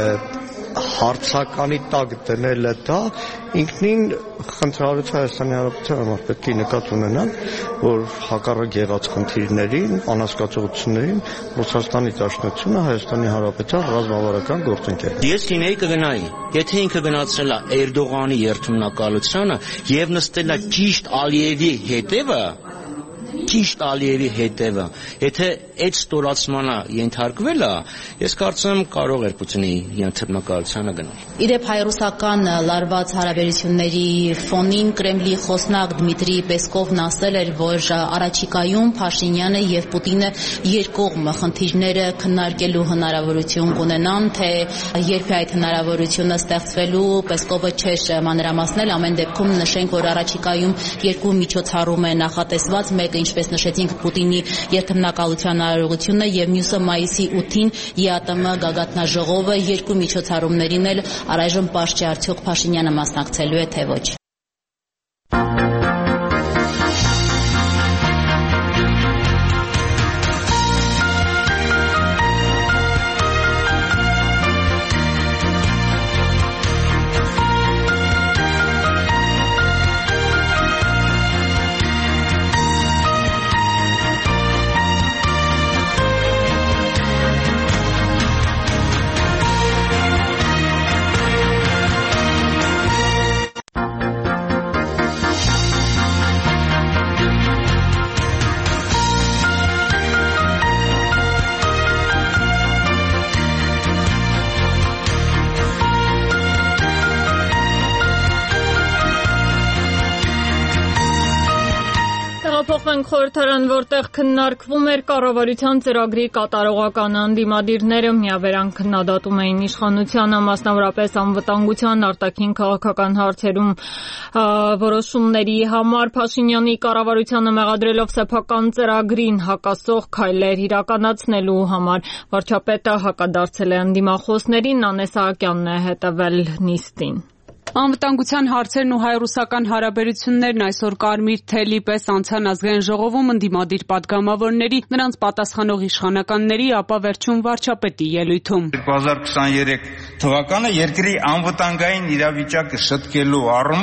հարցականի տակ դնելը դա ինքնին խնդրալուց Հայաստանի Հանրապետության համար պետք է նկատի ունենալ, որ հակառակ եղած խնդիրներին, անհասկացողություններին Ռուսաստանի Դաշնությունը Հայաստանի Հանրապետության ռազմավարական գործընկերն է։ Ես կինեի կգնայի, եթե ինքը գնացել է Էրդողանի երթմնակալությանը եւ նստել է ճիշտ Ալիևի հետևը, եթե այդ ստորացմանը ենթարկվել է, ես կարծում եմ կարող էր Պուտինի երթմնակալությանը գնալ։ Իրեւ հայ-ռուսական լարված հարաբերությունների ֆոնին Կրեմլի խոսնակ Դմիտրի Պեսկովն ասել էր, որ առաջիկայում Փաշինյանը եւ Պուտինը երկկողմ խնդիրները քննարկելու հնարավորություն կունենան, թե երբ է այդ հնարավորությունը ստեղծվելու, Պեսկովը չէր մանրամասնել, ամեն դեպքում նշենք, որ առաջիկայում երկու միջոցառում է նախատեսված, մեկը ինչպես նշեցինք Պուտինի երթմնակալության արարողությունը եւ մյուսը մայիսի 8-ին ԵԱՏՄ գագաթնաժողովը երկու միջոցառումներին էլ առայժմ պարզ չէ արդյոք Փաշինյանը մասնակցելու է թե ոչ։ Փոխվենք խորհրդարան, որտեղ քննարկվում էր կառավարության ծրագրի կատարողական անդիմադիրները միավերան քննադատում էին իշխանությանը, մասնավորապես անվտանգության արտաքին քաղաքական հարցերում որոշումների համար Փաշինյանի կառավարությանը մեղադրելով սեփական ծրագրին հակասող քայլեր իրականացնելու համար։ Վարչապետը հակադարձել է անդիմախոսներին, Անես Սահակյանն է հետևել նիստին։ Անվտանգության հարցերն ու հայ-ռուսական հարաբերություններն այսօր կարմիր թելի պես անցան ազգային ժողովում ընդդիմադիր պատգամավորների, նրանց պատասխանող իշխանականների, ապա վերջում վարչապետի ելույթում։ 2023 թվականը երկրի անվտանգային իրավիճակը շտկելու առումով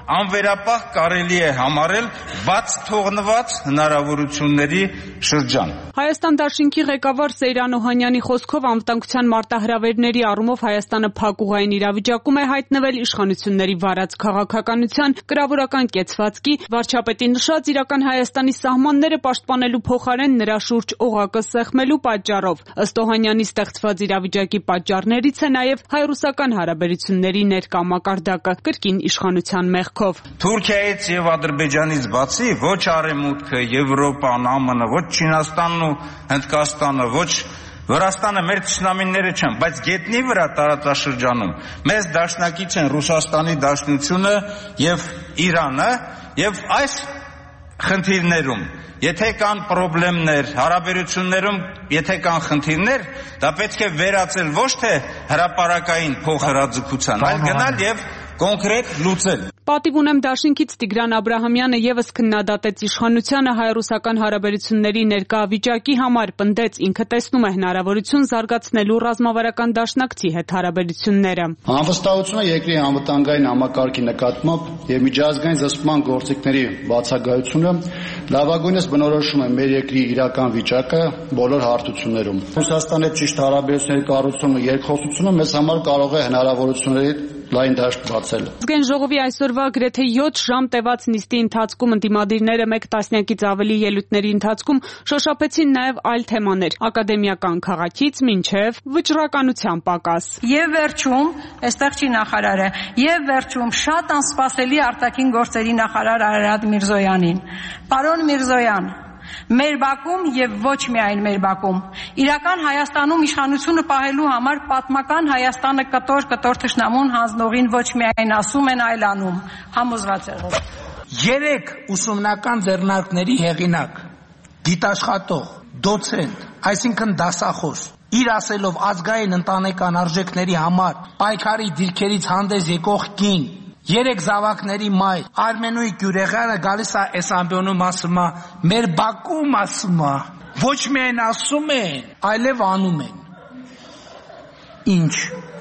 անվերապահ կարելի է համարել բաց թողնված հնարավորությունների շրջան։ Հայաստան դաշինքի ղեկավար Սեյրան Օհանյանի խոսքով անվտանգության մարտահրավերների առումով Հայաստանը փակուղային իրավիճակում է հայտնվել իշխանությունների վարած քաղաքականության կրավորական կեցվածքի, վարչապետի նշած իրական Հայաստանի սահմանները պաշտպանելու փոխարեն նրա շուրջ օղակը սեղմելու պատճառով։ Ըստ Օհանյանի ստեղծված իրավիճակի պատճառներից է նաև հայ-ռուսական հարաբերությունների ներկա մակարդակը կրկին իշխանության մեղքով։ Թուրքիայից եւ Ադրբեջանից բացի ոչ Արևմուտքը, Եվրոպան, ԱՄՆ, ոչ Չինաստանն ու Հնդկաստանը, ոչ Վրաստանը մեր թշնամիները չեն, բայց գետնի վրա տարածաշրջանում մեզ դաշնակից են Ռուսաստանի Դաշնությունը եւ Իրանը, եւ այս խնդիրներում եթե կան խնդիրներ, հարաբերություններում եթե կան խնդիրներ, դա պետք է վերածել ոչ թե հրապարակային փոխհրաձգության, այլ գնալ եւ կոնկրետ լուծել։ Պատիվ ունեմ դաշինքից Տիգրան Աբրահամյանը եւս քննադատեց իշխանությանը հայ-ռուսական հարաբերությունների ներկա վիճակի համար, պնդեց ինքը տեսնում է հնարավորություն զարգացնելու ռազմավարական դաշնակցի հետ հարաբերությունները։ Անվստահությունը երկրի անվտանգային համակարգի նկատմամբ եւ միջազգային զսպման գործիքների բացակայությունը լավագույնս բնորոշում է մեր երկրի իրական վիճակը բոլոր հարթություններում։ Ռուսաստանի հետ ճիշտ հարաբերությունների կառուցումը երկխոսությունը մեզ համար կարող է հնարավորությունների լայն դաշտ բացել։ Ազգային ժողովի այսօրվա գրեթե 7 ժամ տևած նիստի ընթացքում ընդդիմադիրները մեկ տասնյակից ավելի ելույթների ընթացքում շոշափեցին նաև այլ թեմաներ՝ ակադեմիական քաղաքից մինչև վճռականության պակաս։ Եվ վերջում, այստեղ չի նախարարը, եւ վերջում շատ անսպասելի արտաքին գործերի նախարար Արարատ Միրզոյանին։ Պարոն Միրզոյան, մեր բակում եւ ոչ միայն մեր բակում իրական Հայաստանում իշխանությունը պահելու համար պատմական Հայաստանը կտոր թշնամուն հանձնողին ոչ միայն ասում են, այլ անում, համոզված եղեք։ 3 ուսումնական ձեռնարկների հեղինակ, գիտաշխատող, դոցենտ, այսինքն դասախոս, իր ասելով ազգային ընտանեկան արժեքների համար պայքարի դիրքերից հանդես եկող կին, 3 զավակների մայր Արմենուի Գյուրեղյանը գալիս է այս ամբիոնում ասում է մեր բակում ասում է ոչ միայն ասում են, այլև անում են։ Ինչ։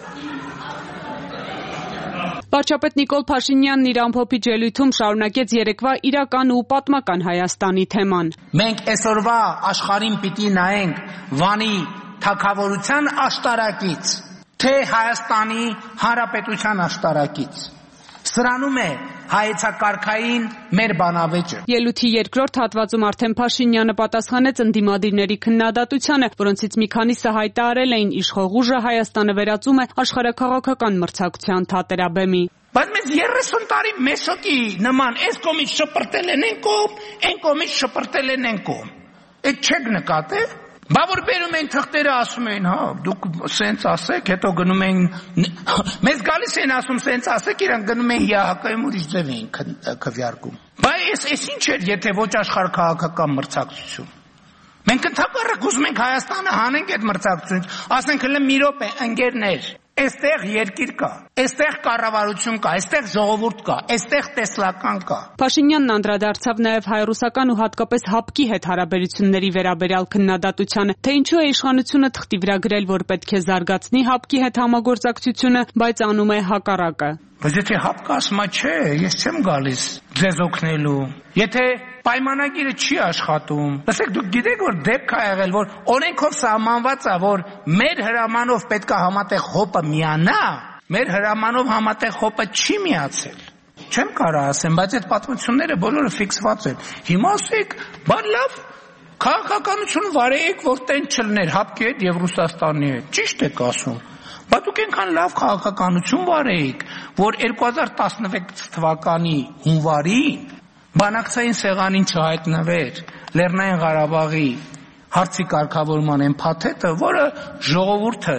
Վարչապետ Նիկոլ Փաշինյանն իր ամփոփիչ ելույթում շարունակեց երեկվա իրական ու պատմական Հայաստանի թեման։ Մենք այսօրվա աշխարհին պիտի նայենք Վանի թագավորության աշտարակից, թե Հայաստանի Հանրապետության աշտարակից։ Սրանում է հայեցակարգային մեր բանավեճը։ Ելույթի երկրորդ հատվածում արդեն Փաշինյանը պատասխանեց ընդդիմադիրների քննադատությանը, որոնցից մի քանիսը հայտարարել էին իշխող ուժը Հայաստանը վերածում է աշխարհաքաղաքական մրցակցության թատերաբեմի։ Բայց մեզ 30 տարի մեսոկի նման այս կողմից շպրտել են են կողմ, այն կողմից շպրտել են են կողմ։ Այդ չեք նկատել։ Բա որ բերում են թղթերը ասում են, հա, դուք սենց ասեք, հետո գնում են, մեզ գալիս են ասում սենց ասեք, իրանք գնում են ՀՀԿ-ում ուրիշ ձև են քվյարկում։ Բա այս ինչ էր, եթե ոչ աշխարհաքաղաքական մրցակցություն։ Մենք ընդհանրապես ուզում ենք Հայաստանը հանենք այդ մրցակցությունից, ասենք հələ մի րոպե, ընկերներ, այստեղ երկիր կա, այստեղ կառավարություն կա, այստեղ ժողովուրդ կա, այստեղ տեսլական կա։ Փաշինյանն անդրադարձավ նաև հայ-ռուսական ու հատկապես ՀԱՊԿ-ի հետ հարաբերությունների վերաբերյալ քննադատությանը, թե ինչու է իշխանությունը թղթի վրա գրել, որ պետք է զարգացնի ՀԱՊԿ-ի հետ համագործակցությունը, բայց անում է հակառակը։ Բայց եթե ՀԱՊԿ-ը ասում է, չէ, ես չեմ գալիս ձեզ օգնելու, եթե պայմանագիրը չի աշխատում, լսեք, դուք գիտեք, որ դեպք է եղել, որ օրենքով սահմանված է, որ մեր հրամանով պետք է համատեղ ՀՕՊ-ը միանա, մեր հրամանով համատեղ ՀՕՊ-ը չի միացել։ Չեմ կարող ասեմ, բայց այդ պատմությունները բոլորը ֆիքսված են։ Հիմա ասեք, բա լավ, քաղաքականություն վարեք, որ տեն չլներ ՀԱՊԿ-ի հետ եւ Ռուսաստանի հետ։ Ճիշտ եք ասում։ Բա դուք այնքան լավ քաղաքականություն վարեիք, որ 2016 թվականի հունվարին բանակցային սեղանին չհայտնվեր Լեռնային Ղարաբաղի հարցի կարգավորման այն փաթեթը, որը ժողովուրդը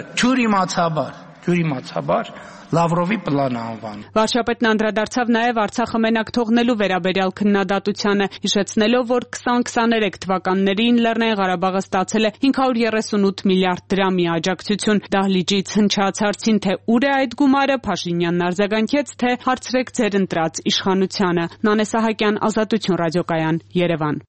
թյուր Լավրովի պլանը անվանում։ Վարչապետն անդրադարձավ նաև Արցախը մենակ թողնելու վերաբերյալ քննադատությանը, հիշեցնելով, որ 2023 թվականներին Լեռնային Ղարաբաղը ստացել է 538 միլիարդ դրամի աջակցություն։ Դահլիճից հնչած հարցին, թե ուր է այդ գումարը, Փաշինյանն արձագանքեց, թե հարցրեք ձեր ընտրած իշխանությանը։ Նանե Սահակյան, Ազատություն ռադիոկայան, Երևան։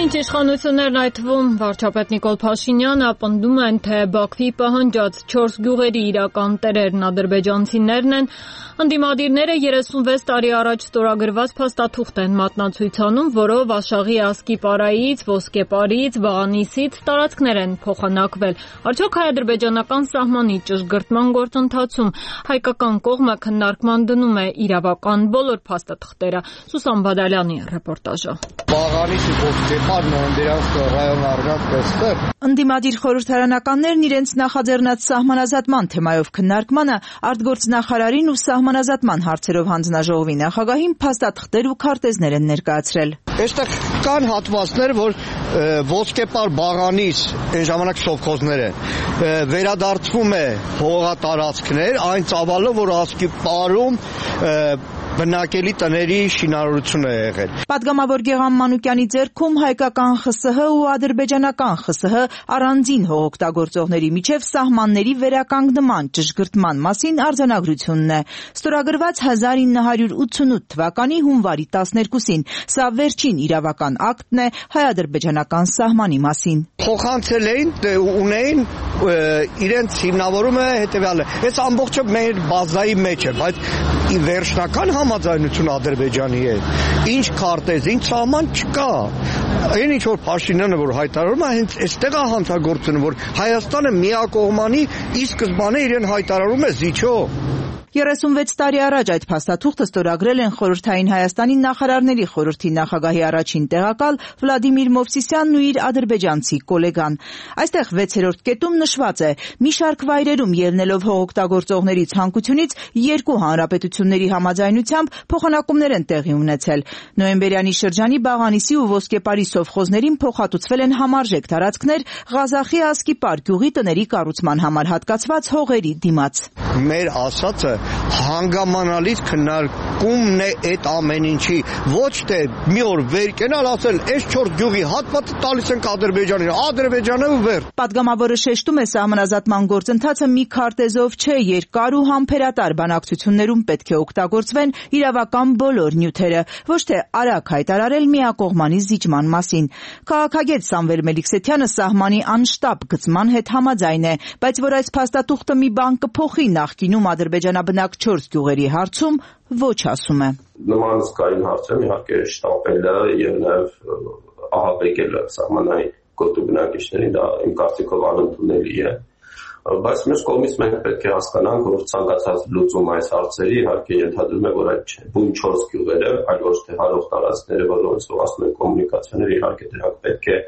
Մինչ իշխանություններն այդ թվում վարչապետ Նիկոլ Փաշինյանը պնդում են, թե Բաքվի պահանջած 4 գյուղերի իրական տերերն ադրբեջանցիներն են, ընդդիմադիրները 36 տարի առաջ ստորագրված փաստաթուղթ են մատնացույց անում, որով Աշաղի Ասկիպարայից, Ոսկեպարից, Վաղանիսից տարածքներ են փոխանակվել։ Արդյոք հայ-ադրբեջանական սահմանի ճշգրտման գործընթացում հայկական կողմը քննարկման դնում է իրավական բոլոր փաստաթղթերը։ Սուսան Բադալյանի ռեպորտաժը։ Ընդդիմադիր խորհրդարանականներն իրենց նախաձեռնած սահմանազատման թեմայով քննարկմանը արտգործնախարարին ու սահմանազատման հարցերով հանձնաժողովի նախագահին փաստաթղթեր ու քարտեզներ են ներկայացրել։ Այստեղ կան հատվածներ, որ Ոսկեպար Բաղանիս այն ժամանակ սովխոզներ են, վերադարձվում է հողատարածքներ, այն ծավալը, որ Ասկիպարում բնակելի տների շինարարություն է եղել։ Պատգամավոր Գեգամ Մանուկյանի ձեռքում հայկական ԽՍՀ ու ադրբեջանական ԽՍՀ առանձին հողօգտագործողների միջև սահմանների վերականգնման ճշգրտման մասին արձանագրությունն է։ Ստորագրված 1988 թվականի հունվարի 12-ին։ Սա վերջին իրավական ակտն է հայ-ադրբեջանական սահմանի մասին։ Փոխանցել էին, ունեին իրենց հիմնավորումը հետևյալը։ Այս ամբողջը մեր բազայի մեջ է, բայց վերջնական համաձայնություն Ադրբեջանի հետ ինչ քարտեզ, ինչ սահման չկա։ Այն ինչ որ Փաշինյանը որ հայտարարում է, հենց այստեղ է հանցագործությունը, որ Հայաստանը միակողմանի ի սկզբանե իրեն հայտարարում է զիջո։ 36 տարի առաջ այդ փաստաթուղթը ստորագրել են Խորհրդային Հայաստանի նախարարների խորհրդի նախագահի առաջին տեղակալ Վլադիմիր Մովսիսյանն ու իր ադրբեջանցի գոլեգան։ Այստեղ 6-րդ կետում նշված է. մի շարք վայրերում ելնելով հողօգտագործողների ցանկությունից երկու հանրապետությունների համաձայնությամբ փոխանակումներ են տեղի ունեցել։ Նոյեմբերյանի շրջանի Բաղանիսի ու Ոսկեպարի սովխոզներին փոխհատուցվել են համարժեք տարածքներ Ղազախի Ասկիպար գյուղի տների կառուցման համար հատկացված հողերի դիմաց։ Մեր ասածը հանգամանալից քննարկումն է այդ ամեն ինչի, ոչ թե մի օր վեր կենալ ասել, այս 4 գյուղի հատվածը տալիս ենք Ադրբեջանին, Ադրբեջանը վեր։ Պատգամավորը շեշտում է սահմանազատման գործընթացը մի քարտեզով չէ, երկար ու համբերատար բանակցություններում պետք է օգտագործվեն իրավական բոլոր նյութերը, ոչ թե արագ հայտարարել միակողմանի զիջման մասին։ Քաղաքագետ Սամվել Մելիքսեթյանը սահմանի անշտապ գծման հետ համաձայն է, բայց որ այս փաստաթուղթը մի բան կփոխի նախկինում ադրբեջանաբնակ 4 գյուղերի հարցում, ոչ ասում է։ Նման զգային հարցերում իհարկե շտապելը եւ նաեւ ահաբեկելը սահմանային գոտու բնակիչներին դա իմ կարծիքով անընդունելի է։ Բայց մյուս կողմից մենք պետք է հասկանանք, որ ցանկացած լուծում այս հարցերի իհարկե ենթադրում է, որ այդ բուն 4 գյուղերը, այլ ոչ թե հարող տարածքները, որոնց ասում են կոմունիկացիաները, իհարկե դրանք պետք է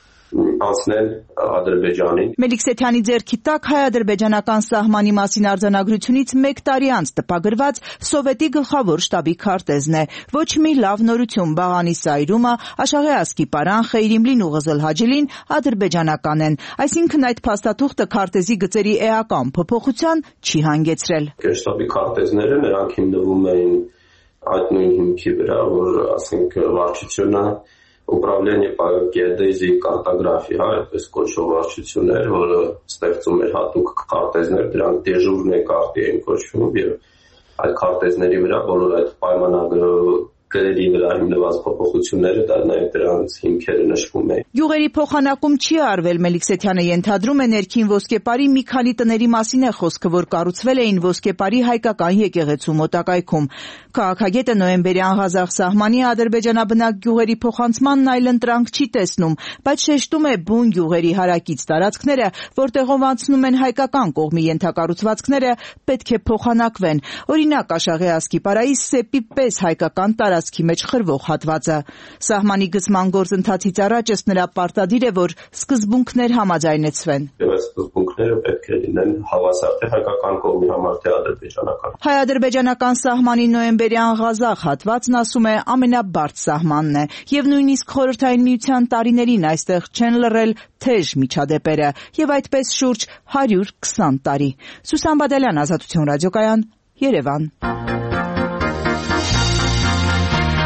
անցնել Ադրբեջանին։ Մելիքսեթյանի ձեռքի տակ հայ-ադրբեջանական սահմանի մասին արձանագրությունից 1 տարի անց տպագրված Սովետի գլխավոր շտաբի քարտեզն է։ Ոչ մի լավ նորություն Բաղանի սայրումը, Աշաղի Ասկիպարան, Խեյրիմլին ու Ղզլհաջելին ադրբեջանական են։ Այսինքն այդ փաստաթուղթը քարտեզի գծերի էական փոփոխության չի հանգեցրել։ Շտաբի քարտեզները նրանք հիմնվում էին այդ նույն հիմքի վրա, որ ասենք վարչությունը Управление по геодезии и картографии, այդպես կոչվող վարչություններ, որը ստեղծում էր հատուկ քարտեզներ, դրանք դեժուրներ կարտի էին կոչվում եւ այդ քարտեզների վրա բոլոր այդ պայմանագրերի վրա հիմնված փոփոխությունները դա նաեւ դրանց հիմքերը նշվում են։ Գյուղերի փոխանակում չի արվել, Մելիքսեթյանը ենթադրում է ներքին Ոսկեպարի մի քանի տների մասին է խոսքը, որ կառուցվել էին Ոսկեպարի հայկական եկեղեցու մոտակայքում։ Քաղաքագետը նոյեմբերյան Ղազախ սահմանի ադրբեջանաբնակ գյուղերի փոխանցմանն այլընտրանք չի տեսնում, բայց շեշտում է բուն գյուղերի հարակից տարածքները, որտեղով անցնում են հայկական կողմի ենթակառուցվածքները, պետք է փոխանակվեն։ Օրինակ Աշաղի Ասկիպարայի սեպի պես հայկական տարածքի մեջ խրվող հատվածը։ Սահմանի գծման գործընթացից առաջ ըստ նրա պարտադիր է, որ սկզբունքներ համաձայնեցվեն։ Եվ այս սկզբունքները պետք է լինեն հավասար թե հայկական կողմի համար, թե ադրբեջանական։ Հայ-ադրբեջանական սահմանի նոյեմբերյան Ղազախ հատվածն ասում է ամենաբարդ սահմանն է, եւ նույնիսկ Խորհրդային Միության տարիներին այստեղ չեն լռել թեժ միջադեպերը, եւ այդպես շուրջ 120 տարի։ Սուսան Բադալյան, Ազատություն ռադիոկայան, Երևան։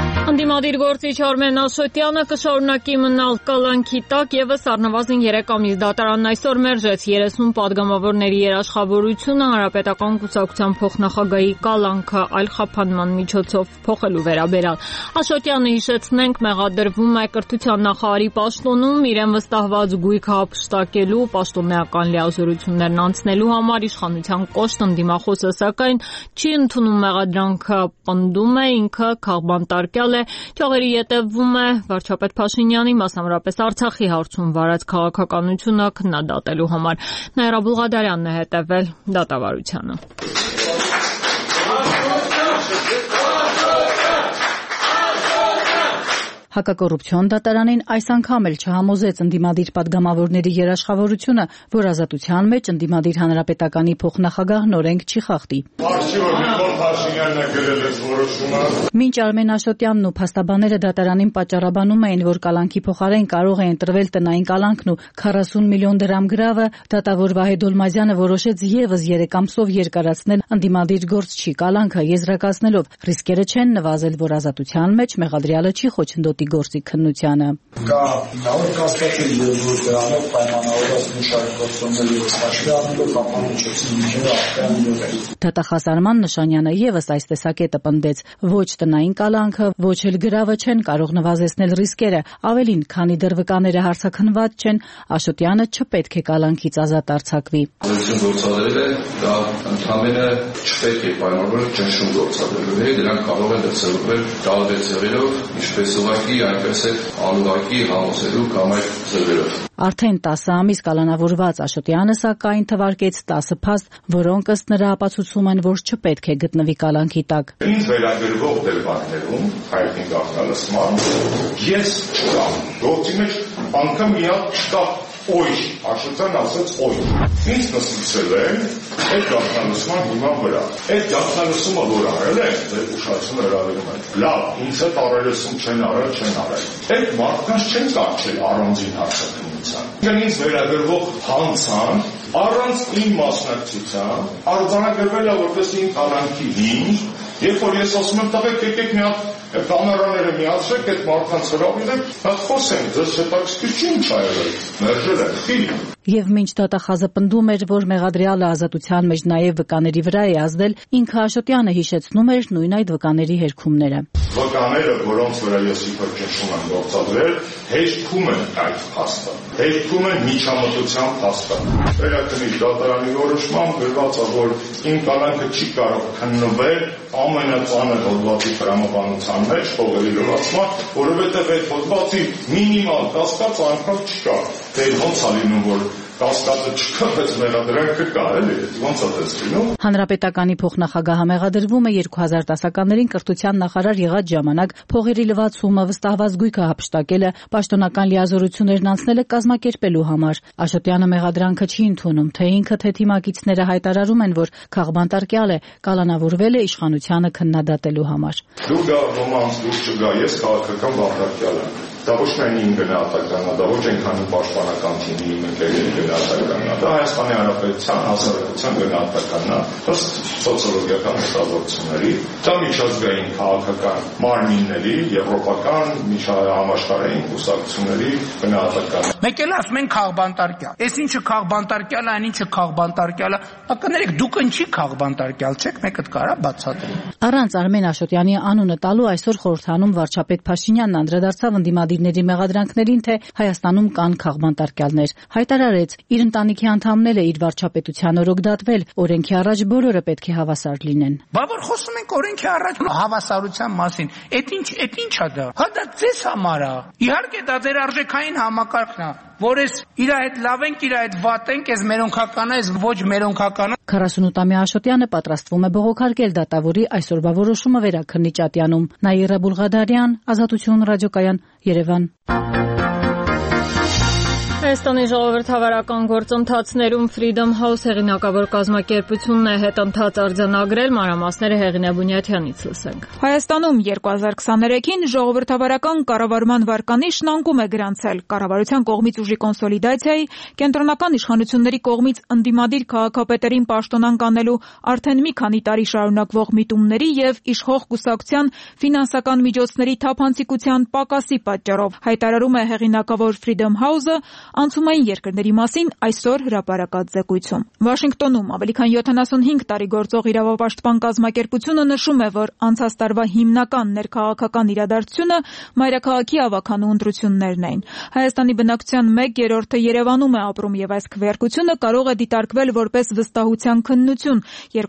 Ընդդիմադիր գործիչ Արմեն Աշոտյանը կշարունակի մնալ կալանքի տակ եւս առնվազն 3 ամիս։ Դատարանն այսօր մերժեց 30 падգամավորների երաշխավորությունը Հանրապետական կուսակցության փոխնախագահի կալանքը այլ խափանման միջոցով փոխելու վերաբերյալ։ Աշոտյանը, հիշեցնենք, մեղադրվում է կրթության նախարարի պաշտոնում իրեն վստահված գույքը հափշտակելու, պաշտոնեական լիազորություններն անցնելու համար իշխանության կոշտ ընդդիմախոսը, սակայն չի ընդունում մեղադրանքը, պնդում է ինքը քաղբանտարկյալ է, ճյուղերի ետևում է վարչապետ Փաշինյանի, մասնավորապես Արցախի հարցում վարած քաղաքականությունը քննադատելու համար։ Նաիրա Բուլղադարյանն է հետևել դատավարությանը։ Հակակոռուպցիոն դատարանին այս անգամ էլ չհամոզեց ընդդիմադիր падգամավորների երաշխավորությունը, որ ազատության մեջ ընդդիմադիր հանրապետականի փոխնախագահն օրենք չի խախտի։ Մինչ Արմեն Աշոտյանն ու փաստաբանները դատարանին պատճառաբանում էին, որ կալանքի փոխարեն կարող է ընտրվել տնային կալանքն ու 40 միլիոն դրամ գրավը, դատավոր Վահե Դոլմազյանը որոշեց եւս 3 ամսով երկարացնել ընդդիմադիր գործչի կալանքը, եզրակացնելով ռիսկերը չեն նվազել, որ ազատության մեջ մեղադրյալը չի խոչընդոտի գործի քննությանը։ Կա նոր կասկածը եւ որ դրանով պայմանավորված մի շարք գործոններ եւ հաշվի առնելով կապանոջոցի միջև Դատախազարման Նշանյանը եւս այս տեսակետը պնդեց. ոչ տնային կալանքը, ոչ էլ գրավը չեն կարող նվազեցնել ռիսկերը, ավելին, քանի դեռ վկաները հարցաքննված չեն, Աշոտյանը չպետք է կալանքից ազատ արձակվի։ Ալություն գործադրել է, դա ընդհանրապես չպետք է պայմանավորել ճնշում գործադրելու հետ, դրանք կարող են դրսևորվել տարբեր ձևերով, ինչպես ուղղակի, այնպես էլ անուղղակի համոզելու կամ այլ ձևերով։ Արդեն 10 ամիս կալանավորված Աշոտյանը սակայն թվարկեց 10 փաստ, որոնք ըստ նրա ապացուցում են, որ չպետք է գտնվի կալանքի տակ։ Ինձ վերագրվող դեպքերում հայտնի գաղտնալսման ես չկամ։ Գործի մեջ անգամ մի հատ չկա օյ, Աշոտյան ասաց օյ։ Ինձ նստեցել են այդ գաղտնալսման հիման վրա։ Այդ գաղտնալսումը որ արել է, ձեր ուշադրությունը հրավիրում են։ Լավ, ինձ հետ առերեսում չեն արել։ Այդ մարդկանց չեն կարճել առանձին հարցակնության։ Ինձ վերագրվող հանցան առանց իմ մասնակցության արձանագրվել է որպես իմ կալանքի հիմք, երբ որ ես ասում եմ տղեկ եկեք մի հատ կամերաները միացրեք, այդ մարդկանց հրավիրեք, հատ խոսենք, ձեզ հետաքրքիր չի ինչ ա եղել, մերժել են, խիլ։ Եվ մինչ դատախազը պնդում էր, որ մեղադրյալը ազատության մեջ նաև վկաների վրա է ազդել, ինքը Աշոտյանը հիշեցնում էր նույն այդ վկաների հերքումները։ Վկաները, որոնց վրա ես իբր ճնշում եմ գործադրել, հեշտում են այդ փաստը, հեշտում են միջամտության փաստը։ Վերաքննիչ դատարանի որոշմամբ գրված է, որ իմ կալանքը չի կարող քննվել ամենածանր հոդվածի տրամաբանության մեջ փողերի լրացման, որովհետև այդ հոդվածի մինիմալ կասկած անգամ չկա։ Դե ոնց է լինում, որ կասկածը չկա, բայց մեղադրանքը կա, էլի, ոնց է դες լինում։ Հանրապետականի փոխնախագահը մեղադրվում է 2010-ականներին կրթության նախարար եղած ժամանակ փողերի լվացումը, վստահված գույքը հափշտակելը, պաշտոնական լիազորություններն անցնելը կազմակերպելու համար։ Աշոտյանը մեղադրանքը չի ընդունում, թե ինքը, թե թիմակիցները հայտարարում են, որ քաղբանտարկյալ է, կալանավորվել է իշխանությանը քննադատելու համար։ Դու գա ոմանց դուրս չգա, ես քաղաքական բաղրակյալ եմ։ Դա ոչ միայն իմ գնահատականն է, դա ոչ այնքան պաշտպանական թիմի իմ ընկերների գնահատականն է, դա Հայաստանի Հանրապետության հասարակության գնահատականն է, ըստ սոցիոլոգիական մտածողությունների, դա միջազգային քաղաքական մարմինների, եվրոպական, համաշխարհային կուսակցությունների գնահատականն է։ Մեկ էլ ասում են քաղբանտարկյալ։ Այս ինչը քաղբանտարկյալ է, այն ինչը քաղբանտարկյալ է։ Ակներեք դուք ինչի քաղբանտարկյալ չեք, մեկը կարա բացատրի։ Առանց Արմեն Աշոտյանի անունը տալու այսօր խորհրդանում վարչապետ Փաշինյանն անդրադարձավ ընդդիմադիրների մեղադրանքներին, թե Հայաստանում կան քաղբանտարկյալներ։ Հայտարարեց, իր ընտանիքի անդամն է իր վարչապետության օրոք դատվել, օրենքի առաջ բոլորը պետք է հավասար լինեն։ Բա որ խոսում ենք օրենքի առաջ հավասարության մասին, այդ ինչ է դա։ Հա դա ձեզ համար է։ Իհարկե դա ձեր արժեքային համակարգն է, որ ես իր հետ լավ ենք, իր հետ վատ ենք, ես մերոնքական է, ես ոչ մերոնքական է։ 48-ամյա Աշոտյանը պատրաստվում է բողոքարկել դատավորի այսօրվա որոշումը վերաքննիչ ատյանում։ Նաիրա Բուլղադարյան, Ազատություն ռադիոկայան, Երևան։ Հայաստանի ժողովրդավարական գործընթացներում Freedom House հեղինակավոր կազմակերպությունն է հետընթաց արձանագրել, մանրամասները Հեղինե Բունյաթյանից լսենք։ Հայաստանում 2023-ին ժողովրդավարական կառավարման վարկանիշն անկում է գրանցել կառավարության կողմից ուժի կոնսոլիդացիայի, կենտրոնական իշխանությունների կողմից ընդդիմադիր քաղաքապետերին պաշտոնանկ անելու արդեն մի քանի տարի շարունակվող միտումների եւ իշխող կուսակցության ֆինանսական միջոցների թափանցիկության պակասի պատճառով, հայտարարում է հեղինակավոր Freedom House-ը անցումային երկրների մասին այսօր հրապարակած զեկույցում։ Վաշինգտոնում ավելի քան 75 տարի գործող իրավապաշտպան կազմակերպությունը նշում է, որ անցած տարվա հիմնական ներքաղաքական իրադարձությունը մայրաքաղաքի ավագանու ընտրություններն էին։ Հայաստանի բնակչության 1/3-ը Երևանում է ապրում եւ այս քվեարկությունը կարող է դիտարկվել որպես վստահության քննություն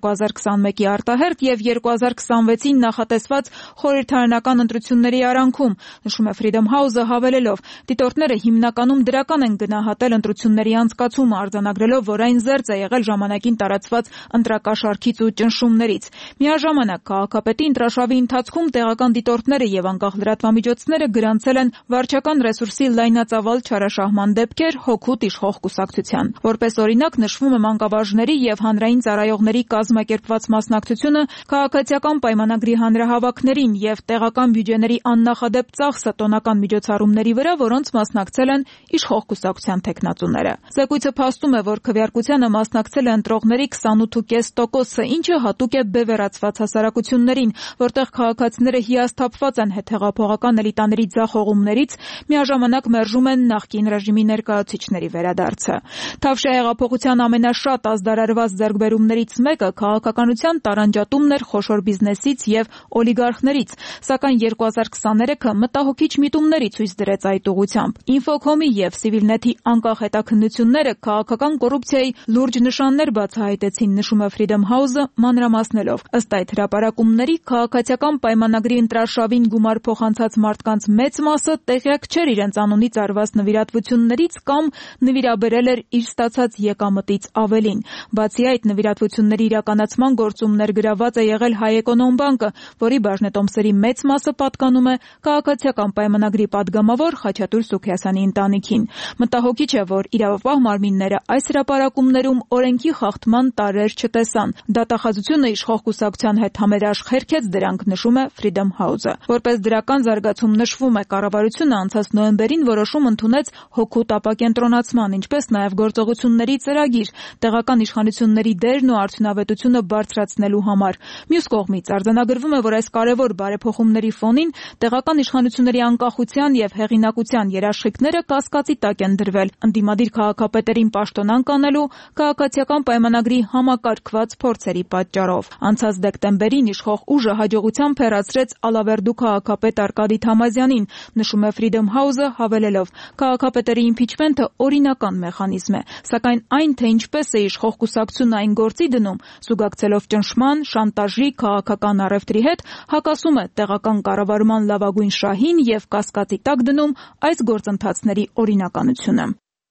2021-ի արտահերթ եւ 2026-ին նախատեսված խորհրդարանական ընտրությունների արանքում, նշում է Freedom House-ը հավելելով. դիտորդները հիմնականում դրական են գնահատել ընտրությունների անցկացումը, արձանագրելով, որ այն զերծ է եղել ժամանակին տարածված ընտրակաշառքից ու ճնշումներից։ Միաժամանակ քաղաքապետի ընտրաշավի ընթացքում տեղական դիտորդները եւ անկախ լրատվամիջոցները գրանցել են վարչական ռեսուրսի լայնածավալ չարաշահման դեպքեր հօգուտ իշխող կուսակցության։ Որպես օրինակ նշվում է մանկավարժների եւ հանրային ծառայողների կազմակերպված մասնակցությունը քաղաքացիական պայմանագրի հանրահավաքներին եւ տեղական բյուջեների աննախադեպ ծախսը տոնական միջոցառումների վրա, որոնց մասնակցել են իշխող կուսակցության թեկնածուները։ Զեկույցը փաստում է, որ քվեարկությանը մասնակցել է ընտրողների 28.5%-ը, ինչը հատուկ է բևեռացված հասարակություններին, որտեղ քաղաքացիները հիասթափված են հետհեղափոխական էլիտաների ձախողումներից, միաժամանակ մերժում են նախկին ռեժիմի ներկայացուցիչների վերադարձը։ Թավշյա հեղափոխության ամենաշատ ազդարարված ձեռքբերումներից մեկը քաղաքականության տարանջատումն էր խոշոր բիզնեսից եւ օլիգարխներից, սակայն 2023-ը մտահոգիչ միտումների ցույց դրեց այդ ուղղությամբ։ Infocom-ի եւ Civilnet-ի անկախ հետաքննությունները քաղաքական կոռուպցիայի լուրջ նշաններ բացահայտեցին, նշում է Freedom House-ը մանրամասնելով։ Ըստ այդ հրապարակումների քաղաքացիական պայմանագրի ընտրաշավին գումար փոխանցած մարդկանց մեծ մասը տեղյակ չէր իրենց անունից արված նվիրատվություններից կամ նվիրաբերել էր իր ստացած եկամտից ավելին։ Բացի այդ, նվիրատվությունների իրականացման գործում ներգրավված է եղել Հայ-Էկոնոմբանկը, որի բաժնետոմսերի մեծ մասը պատկանում է քաղաքացիական պայմանագրի падգամավոր Խաչատուր Սուքիասյանի ընտանիքին։ Մտահոգիչ է, որ իրավապահ մարմինները այս հրապարակումներում օրենքի խախտման տարրեր չտեսան։ Դատախազությունը իշխող կուսակցության հետ համերաշխ հերքեց դրանք, նշում է Freedom House-ը։ Որպես դրական զարգացում նշվում է, կառավարությունը անցած նոյեմբերին որոշում ընդունեց հօգուտ ապակենտրոնացման, ինչպես նաև գործողությունների ծրագիր, տեղական իշխանությունների դերն ու արդյունավետությունը բարձրացնելու համար։ Մյուս կողմից արձանագրվում է, որ այս կարևոր բարեփոխումների ֆոնին տեղական իշխանությունների անկախության եւ հեղինակության երաշխիքները կասկածի տակ են դրվել ընդդիմադիր քաղաքապետերին պաշտոնանկ անելու քաղաքացիական պայմանագրի համակարգված փորձերի պատճառով։ Անցած դեկտեմբերին իշխող ուժը հաջողությամբ հեռացրեց Ալավերդու քաղաքապետ Արկադի Թամազյանին, նշում է Freedom House-ը հավելելով. քաղաքապետերի իմպիչմենթը օրինական մեխանիզմ է, սակայն այն, թե ինչպես է իշխող կուսակցությունը այն գործի դնում, զուգակցելով ճնշման, շանտաժի, քաղաքական առևտրի հետ, հակասում է տեղական կառավարման լավագույն շահին եւ կասկածի տակ դնում այս գործընթացների օրինականությունը։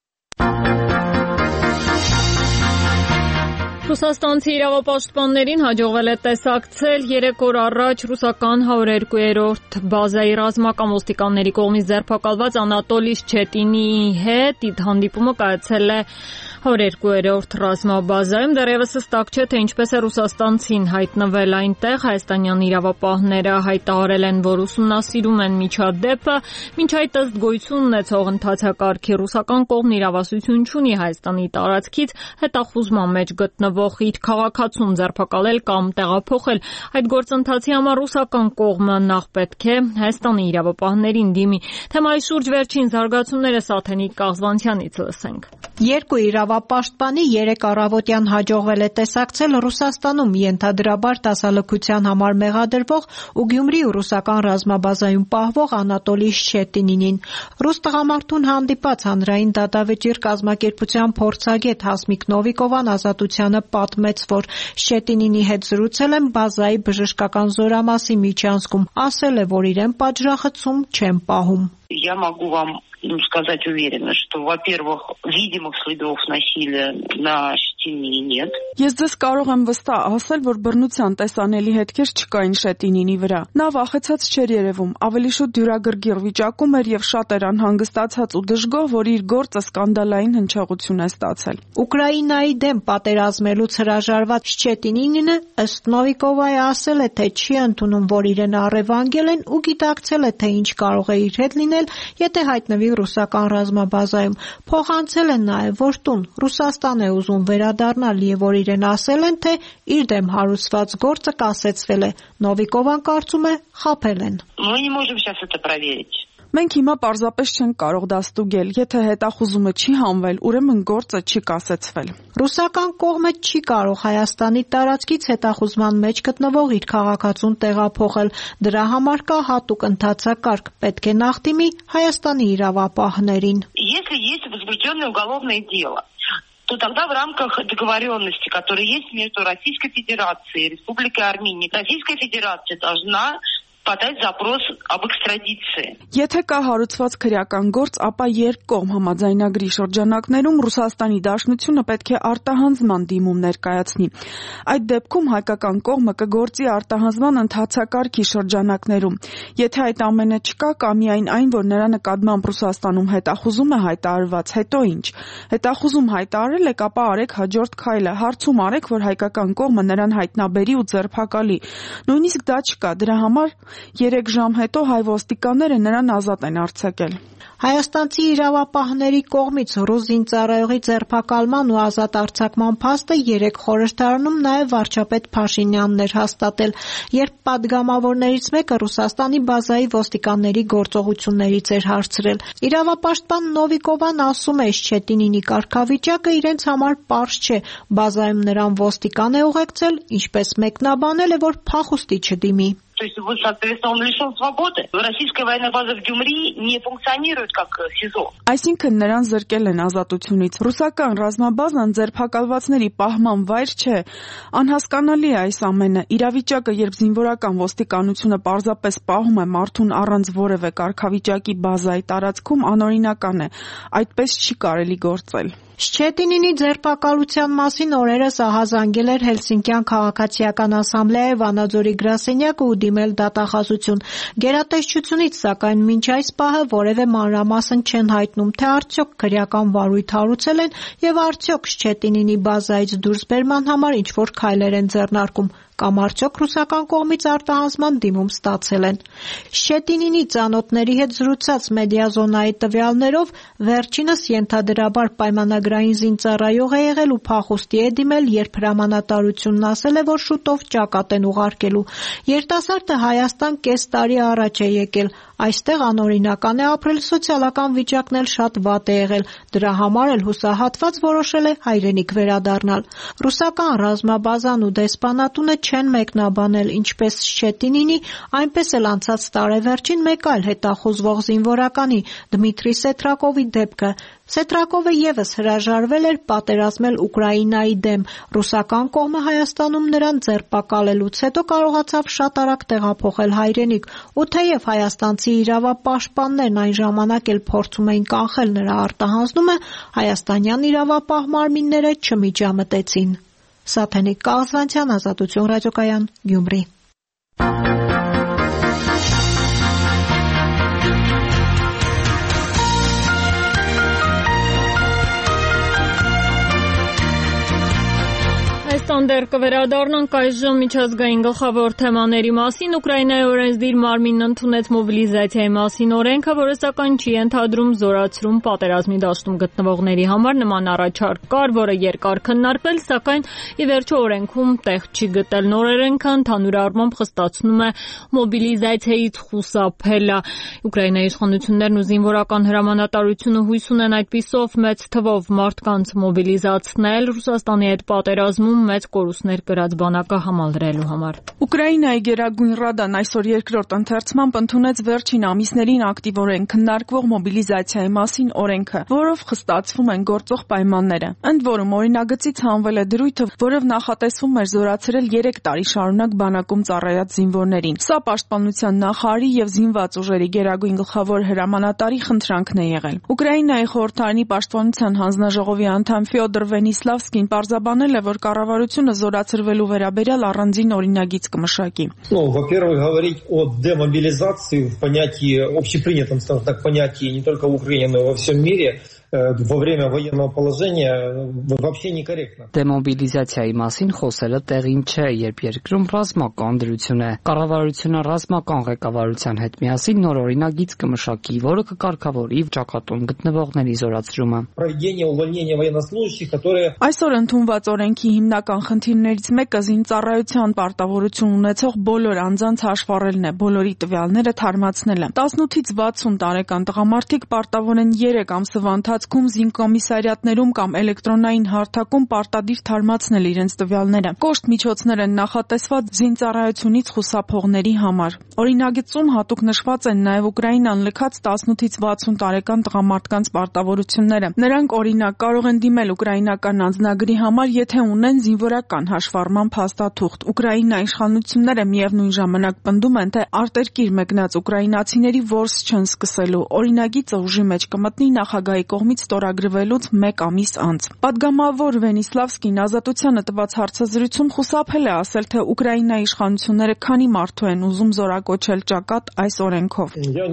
Ռուսաստանցի իրավապաշտպաններին հաջողվել է տեսակցել 3 օր առաջ ռուսական 102-րդ բազայի ռազմական ոստիկանների կողմից ձերբակալված Անատոլի Շչետինիի հետ։ Հանդիպումը կայացել է 102-րդ ռազմաբազայում։ Դեռևս հստակ չէ, թե ինչպես է ռուսաստանցին հայտնվել այնտեղ։ Հայաստանյան իրավապահները հայտարարել են, որ ուսումնասիրում են միջադեպը։ Մինչ այդ ըստ գոյություն ունեցող ընթացակարգի ռուսական կողմն իրավասություն չունի Հայաստանի տարածքից հետախուզման մեջ գտնվող իր քաղաքացուն ձերբակալել կամ տեղափոխել։ Այդ գործընթացի համար ռուսական կողմը նախ պետք է Հայաստանի իրավապահներին դիմի։ Թեմայի շուրջ վերջին զարգացումները Սաթենիկ Կաղզվանցյանից լսենք։ Երկու իրավապաշտպանի 3 առավոտյան հաջողվել է տեսակցել Ռուսաստանում ենթադրաբար դասալքության համար մեղադրվող ու Գյումրի ռուսական ռազմաբազայում պահվող Անատոլի Շչետինին։ Ռուս տղամարդուն հանդիպած հանրային դատավճիռ կազմակերպության փորձագետ Հասմիկ Նովիկովան Ազատությանը պատմեց, որ Շչետինի հետ զրուցել են բազայի բժշկական զորամասի միջանցքում, ասել է, որ իրեն պատժախցում չեն պահում։ Я могу вам сказать уверенно, что, во-первых, видимых следов насилия на нет. Ես ձեզ կարող եմ վստահ ասել, որ բռնության տեսանելի հետքեր չկային Շետինինի վրա։ Նա վախեցած չէր երևում, ավելի շուտ դյուրագրգիռ վիճակում էր եւ շատ էր անհանգստացած ու դժգոհ, որ իր գործը սկանդալային հնչեղություն է ստացել։ Ուկրաինայի դեմ պատերազմելուց հրաժարված Շետինինը ըստ Նովիկովայի ասել է, թե չի ընդունում, որ իրեն առևանգել են ու գիտակցել է, թե ինչ կարող է իր հետ լինել, եթե հայտնվի ռուսական ռազմաբազայում։ Փոխանցել են նաև, որ տուն Ռուսաստան է ուզում վերադառնալ եւ որ իրեն ասել են, թե իր դեմ հարուցված գործը կասեցվել է։ Նովիկովան կարծում է, խաբել են։ Мы не можем сейчас это проверить. Մենք հիմա պարզապես չենք կարող դա ստուգել, եթե հետախուզումը չի հանվել, ուրեմն գործը չի կասեցվել։ Ռուսական կողմը չի կարող Հայաստանի տարածքից հետախուզման մեջ գտնվող իր քաղաքացուն տեղափոխել։ Դրա համար կա հատուկ ընթացակարգ, պետք է նախ դիմի Հայաստանի իրավապահներին։ Если есть возбужденное уголовное дело, то тогда в рамках договоренности, которая есть между Российской Федерацией и Республикой Армения, Российская Федерация должна подать запрос об экстрадиции. Եթե կա հարուցված քրեական գործ, ապա երկկողմ համաձայնագրի շրջանակներում Ռուսաստանի Դաշնությունը պետք է արտահանձնման դիմում ներկայացնի։ Այդ դեպքում հայկական կողմը կգործի արտահանձնման ընթացակարգի շրջանակներում։ Եթե այդ ամենը չկա, կա միայն այն, որ նրա նկատմամբ Ռուսաստանում հետախուզում է հայտարարված, հետո ինչ։ Հետախուզում հայտարարել եք, ապա արեք հաջորդ քայլը, հարցում արեք, որ հայկական կողմը նրան հայտնաբերի ու ձերբակալի։ Նույնիսկ դա չկա, դրա համար 3 ժամ հետո հայ ոստիկանները նրան ազատ են արձակել։ Հայաստանցի իրավապահների կողմից ռուս զինծառայողի ձերբակալման ու ազատ արձակման փաստը 3 խորհրդարանում նաև վարչապետ Փաշինյանն էր հաստատել, երբ պատգամավորներից մեկը Ռուսաստանի բազայի ոստիկանների գործողություններից էր հարցրել։ Իրավապաշտպան Նովիկովան ասում է, Շետինինի կարգավիճակը իրենց համար պարզ չէ, բազայում նրան ոստիկան է ուղեկցել, ինչպես մեկնաբանել է, որ փախուստի չդիմի։ То есть, соответственно, он лишен свободы. Российская военная база в Гюмри не функционирует как СИЗО. Այսինքն նրան զրկել են ազատությունից։ Ռուսական ռազմաբազան ձերբակալվածների պահման վայր չէ։ Անհասկանալի է այս ամենը։ Իրավիճակը, երբ զինվորական ոստիկանությունը պարզապես պահում է մարդուն առանց որևէ կարգավիճակի բազայի տարածքում, անօրինական է։ Այդպես չի կարելի գործել։ Շչետինինի ձերբակալության մասին օրերս ահազանգել էր Հելսինկյան քաղաքացիական ասամբլեայի Վանաձորի գրասենյակը ու դիմել դատախազություն։ Գերատեսչությունից, սակայն մինչ այս պահը որևէ մանրամասն չեն հայտնում, թե արդյոք քրեական վարույթ հարուցել են եւ արդյոք Շչետինինի բազայից դուրսբերման համար ինչ-որ քայլեր են ձեռնարկում կամ արդյոք ռուսական կողմից արտահանձնման դիմում ստացել են։ Շետինինի ծանոթների հետ զրուցած մեդիազոնայի տվյալներով վերջինս ենթադրաբար պայմանագրային զինծառայող է եղել ու փախուստի է դիմել, երբ հրամանատարությունն ասել է, որ շուտով ճակատ են ուղարկելու։ Երիտասարդը Հայաստան կես տարի առաջ է եկել։ Այստեղ անօրինական է ապրել, սոցիալական վիճակն էլ շատ վատ է եղել։ Դրա համար էլ հուսահատված որոշել է հայրենիք վերադառնալ։ Ռուսական ռազմաբազան ու դեսպանատունը չեն մեկնաբանել ինչպես Շետինինի, այնպես էլ անցած տարեվերջին մեկ այլ հետախուզվող զինվորականի Դմիտրի Սետրակովի դեպքը։ Սետրակովը եւս հրաժարվել էր պատերազմել Ուկրաինայի դեմ։ Ռուսական կողմը Հայաստանում նրան ձերբակալելուց հետո կարողացավ շատ արագ տեղափոխել հայրենիք, ու թեև հայաստանցի իրավապաշտպաններն այն ժամանակ էլ փորձում էին կանխել նրա արտահանձնումը, հայաստանյան իրավապահ մարմինները չմիջամտեցին։ Սաթենիկ Կաղզանցյան, Ազատություն ռադիոկայան, Գյումրի։ Դեռ կվերադառնանք այժմ միջազգային գլխավոր թեմաների մասին։ Ուկրաինայի օրենսդիր մարմինն ընդունեց մոբիլիզացիայի մասին օրենքը, որը սակայն չի ենթադրում զորացրում պատերազմի դաշտում գտնվողների համար։ Նման առաջարկ կար, որը երկար քննարկվել, սակայն ի վերջո օրենքում տեղ չի գտել։ Նոր օրենքը ընդհանուր առմամբ խստացնում է մոբիլիզացիայից խուսափելը։ Ուկրաինայի իշխանություններն ու զինվորական հրամանատարությունը հույս ունեն այդպիսով մեծ թվով մարդկանց մոբիլիզացնել։ Ռուսաստանի հետ պատերազմում մեծ կորուստներ կրած բանակը համալրելու համար։ Ուկրաինայի Գերագույն Ռադան այսօր երկրորդ ընթերցմամբ ընդունեց վերջին ամիսներին ակտիվորեն քննարկվող մոբիլիզացիայի մասին օրենքը, որով խստացվում են գործող պայմանները։ Ընդ որում օրինագծից հանվել է դրույթը, որով նախատեսվում էր զորացրել 3 տարի շարունակ բանակում ծառայած զինվորներին։ Սա պաշտպանության նախարարի եւ զինված ուժերի գերագույն գլխավոր հրամանատարի խնդրանքն է եղել։ Ուկրաինայի խորհրդարանի պաշտպանության հանձնաժողովի անդամ Ֆյոդոր Վենիսլավսկին պարզաբանել է, որ կառավարությունը զորացրվելու վերաբերյալ առանձին օրինագիծ կմշակի։ Во-первых, говорить о демобилизации в понятии, общепринятом, скажем так, понятии не только в Украине, но и во всем мире во время военного положения вообще некорректно. Դեմոբիլիզացիայի մասին խոսելը տեղին չէ, երբ երկրում ռազմական դրություն է։ Կառավարությունը ռազմական ղեկավարության հետ միասին նոր օրինագիծ կմշակի, որը կկարգավորի ճակատում գտնվողների զորացումը։ Проведение увольнения военнослужащих, которые Այսօր ընդունված օրենքի հիմնական խնդիրներից մեկը զինծառայության պարտավորություն ունեցող բոլոր անձանց հաշվառելն է, բոլորի տվյալները թարմացնելը։ 18-ից 60 տարեկան տղամարդիկ պարտավոր են 3 ամսվա ընթացքում զինկոմիսարիատներում կամ էլեկտրոնային հարթակում պարտադիր թարմացնել իրենց տվյալները։ Կոշտ միջոցներ են նախատեսված զինծառայությունից խուսափողների համար։ Օրինագծում հատուկ նշված են նաև Ուկրաինան լքած 18-ից 60 տարեկան տղամարդկանց պարտավորությունները։ Նրանք օրինակ կարող են դիմել ուկրաինական անձնագրի համար, եթե ունեն զինվորական հաշվառման փաստաթուղթ։ Ուկրաինայի իշխանությունները միևնույն ժամանակ պնդում են, թե արտերկիր մեկնած ուկրաինացիների որս չեն սկսելու։ Օրինագիծը ուժի մեջ կմտնի նախագահի կողմից ստորագրվելուց 1 ամիս անց։ Պատգամավոր Վենիսլավսկին ազատությանը տված հարցազրույցում խուսափել է ասել, թե Ուկրաինայի իշխանությունները քանի մարդու են ուզում զորակոչել ճակատ այս օրենքով։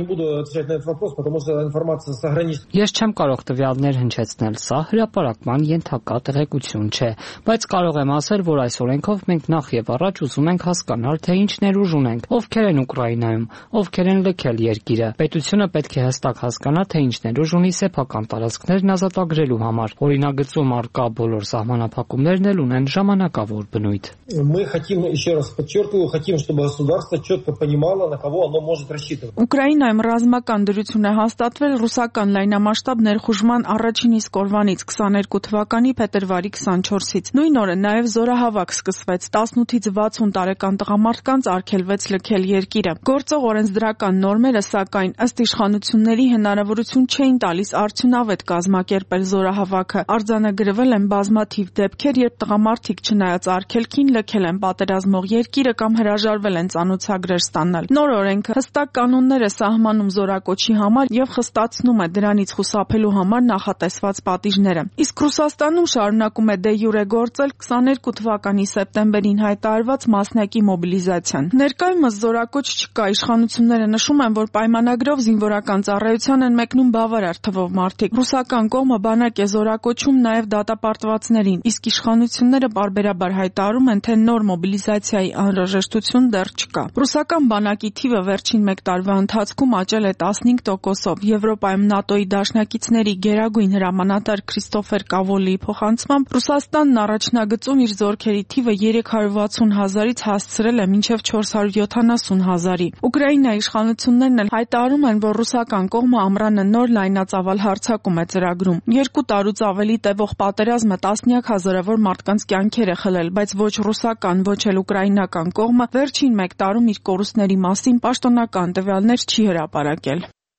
Ես չեմ կարող տվյալներ հնչեցնել, սա հրապարակման ենթակա տեղեկություն չէ, բայց կարող եմ ասել, որ այս օրենքով մենք նախ եւ առաջ ուզում ենք հասկանալ, թե ինչ ներուժ ունենք, ովքեր են Ուկրաինայում, ովքեր են լքել երկիրը։ Պետությունը պետք է հստակ հասկանա, թե ինչ ներուժ ունի սեփական տարածքներն ազատագրելու համար։ Օրինագծում առկա բոլոր սահմանափակումներն էլ ունեն ժամանակավոր բնույթ։ Мы хотим, еще раз подчеркиваю, хотим, чтобы государство четко понимало, на кого оно может рассчитывать. Ուկրաինայում ռազմական դրություն է հաստատվել ռուսական լայնամասշտաբ ներխուժման առաջին իսկ օրվանից 22 թվականի փետրվարի 24-ից։ Նույն օրը նաև զորահավաք սկսվեց 18-ից 60 տարեկան տղամարդկանց արգելվեց լքել երկիրը։ Գործող օրենսդրական նորմերը, սակայն, ըստ իշխանությունների հնարավորություն չէին տալիս արդյունավետ կազմակերպել զորահավաքը։ Արձանագրվել են բազմաթիվ դեպքեր, երբ տղամարդիկ չնայած արգելքին լքել են պատերազմող երկիրը կամ հրաժարվել են ծանոթագրեր ստանալ։ Նոր օրենքը հստակ կանոններ է սահմանում զորակոչի համար եւ խստացնում է դրանից խուսափելու համար նախատեսված պատիժները։ Իսկ Ռուսաստանում շարունակում է դե յուրե գործել 22 թվականի սեպտեմբերին հայտարարված մասնակի մոբիլիզացիան։ Ներկայումս զորակոչ չկա, իշխանությունները նշում են, որ պայմանագրով զինվորական ծառայության են մեկնում բավարար թվով մարդիկ։ Ռուսական կողմը բանակ է զորակոչում նաև դատապարտվածներին, իսկ իշխանությունները պարբերաբար հայտարարում են, թե նոր մոբիլիզացիայի անհրաժեշտություն դեռ չկա։ Ռուսական բանակի թիվը վերջին 1 տարվա ընթացքում աճել է 15%-ով։ Եվրոպայում ՆԱՏՕ-ի դաշնակիցների գերագույն հրամանատար Քրիստոֆեր Կավոլիի փոխանցմամբ Ռուսաստանն առաջնագծում իր զորքերի թիվը 360,000-ից հասցրել է մինչև 470,000-ի։ Ուկրաինայի իշխանություններն էլ հայտարարում են, որ ռուսական կողմը ամռանը նոր լայնածավալ հարձակում է ծրագրում։ 2 տարուց ավելի տևող պատերազմը տասնյակ հազարավոր մարդկանց կյանքեր է խլել, բայց ոչ ռուսական, ոչ էլ ուկրաինական կողմը վերջին 1 տարում իր կորուստների մասին պաշտոնական տվյալներ չի հրապարակել։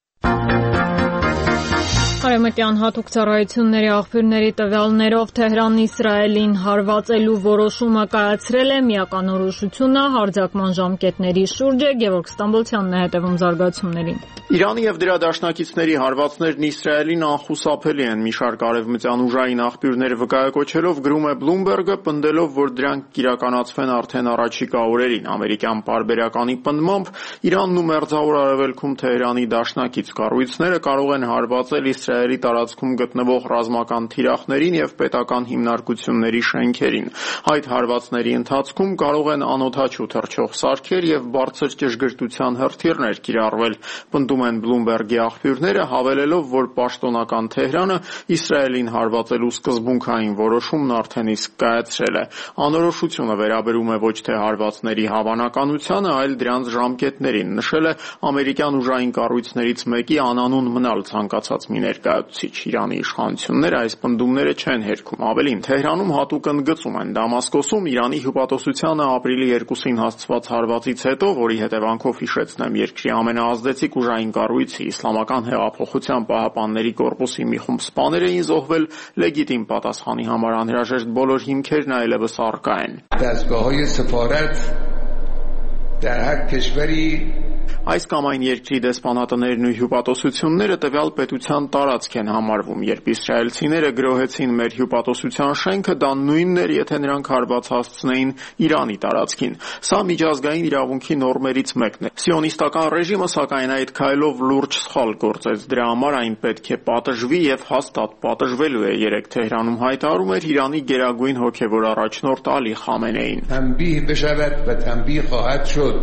Արևմտյան հատուկ ծառայությունների աղբյուրների տվյալներով Թեհրանն Իսրայելին հարվածելու որոշումը կայացրել է միականորոշությունը հարձակման ժամկետների շուրջ է։ Գևորգ Ստամբոլցյանն է հետևում զարգացումներին։ Իրանի եւ դրա դաշնակիցների հարվածներն Իսրայելին անխուսափելի են, մի շարք արևմտյան ուժային աղբյուրներ վկայակոչելով գրում է Bloomberg-ը, պնդելով, որ դրանք կիրականացվեն արդեն առաջիկա օրերին։ Ամերիկյան պարբերականի պնդմամբ Իրանն ու Մերձավոր Արևելքում Թեհրանի դաշնակից կառույցները կարող են հարվածել Իսրայելի տարածքում գտնվող ռազմական թիրախներին եւ պետական հիմնարկությունների շենքերին։ Այդ հարվածների ընթացքում կարող են անօդաչու թռչող սարքեր եւ բարձր ճշգրտության հրթիռներ կիրառվել։ Պնդում են Bloomberg-ի աղբյուրները, հավելելով, որ պաշտոնական Թեհրանը Իսրայելին հարվածելու սկզբունքային որոշումն արդեն իսկ կայացրել է։ Անորոշությունը վերաբերում է ոչ թե հարվածների հավանականությանը, այլ դրանց ժամկետներին, նշել է ամերիկյան ուժային կառույցներից մեկի անանուն մնալ ցանկացած մի ներկայացուցիչ։ Իրանի իշխանությունները այս պնդումները չեն հերքում։ Ավելին, Թեհրանում հատուկ ընդգծում են Դամասկոսում Իրանի հյուպատոսությանը ապրիլի 2-ին հասցված հարվածից հետո, որի հետևանքով հիշեցնեմ երկրի ամենաազդեցիկ ուժային կառույցի Իսլամական հեղափոխության պահապանների կորպուսի մի խումբ սպաներ էին զոհվել, լեգիտիմ պատասխանի համար անհրաժեշտ բոլոր հիմքերն այլևս առկա են։ دستگاه‌های سفارت در هر کشوری Այս կամ այն երկրի դեսպանատներն ու հյուպատոսությունները տվյալ պետության տարածք են համարվում, երբ իսրայելցիները գրոհեցին մեր հյուպատոսության շենքը, դա նույնն էր, եթե նրանք հարված հասցնեին Իրանի տարածքին։ Սա միջազգային իրավունքի նորմերից մեկն է։ Սիոնիստական ռեժիմը սակայն այդ քայլով լուրջ սխալ գործեց, դրա համար այն պետք է պատժվի եւ հաստատ պատժվելու է, երեք Թեհրանում հայտարարում էր Իրանի գերագույն հոգեվոր առաջնորդ Ալի Խամենեին։ تنبیه بشود و تنبیه خواهد شد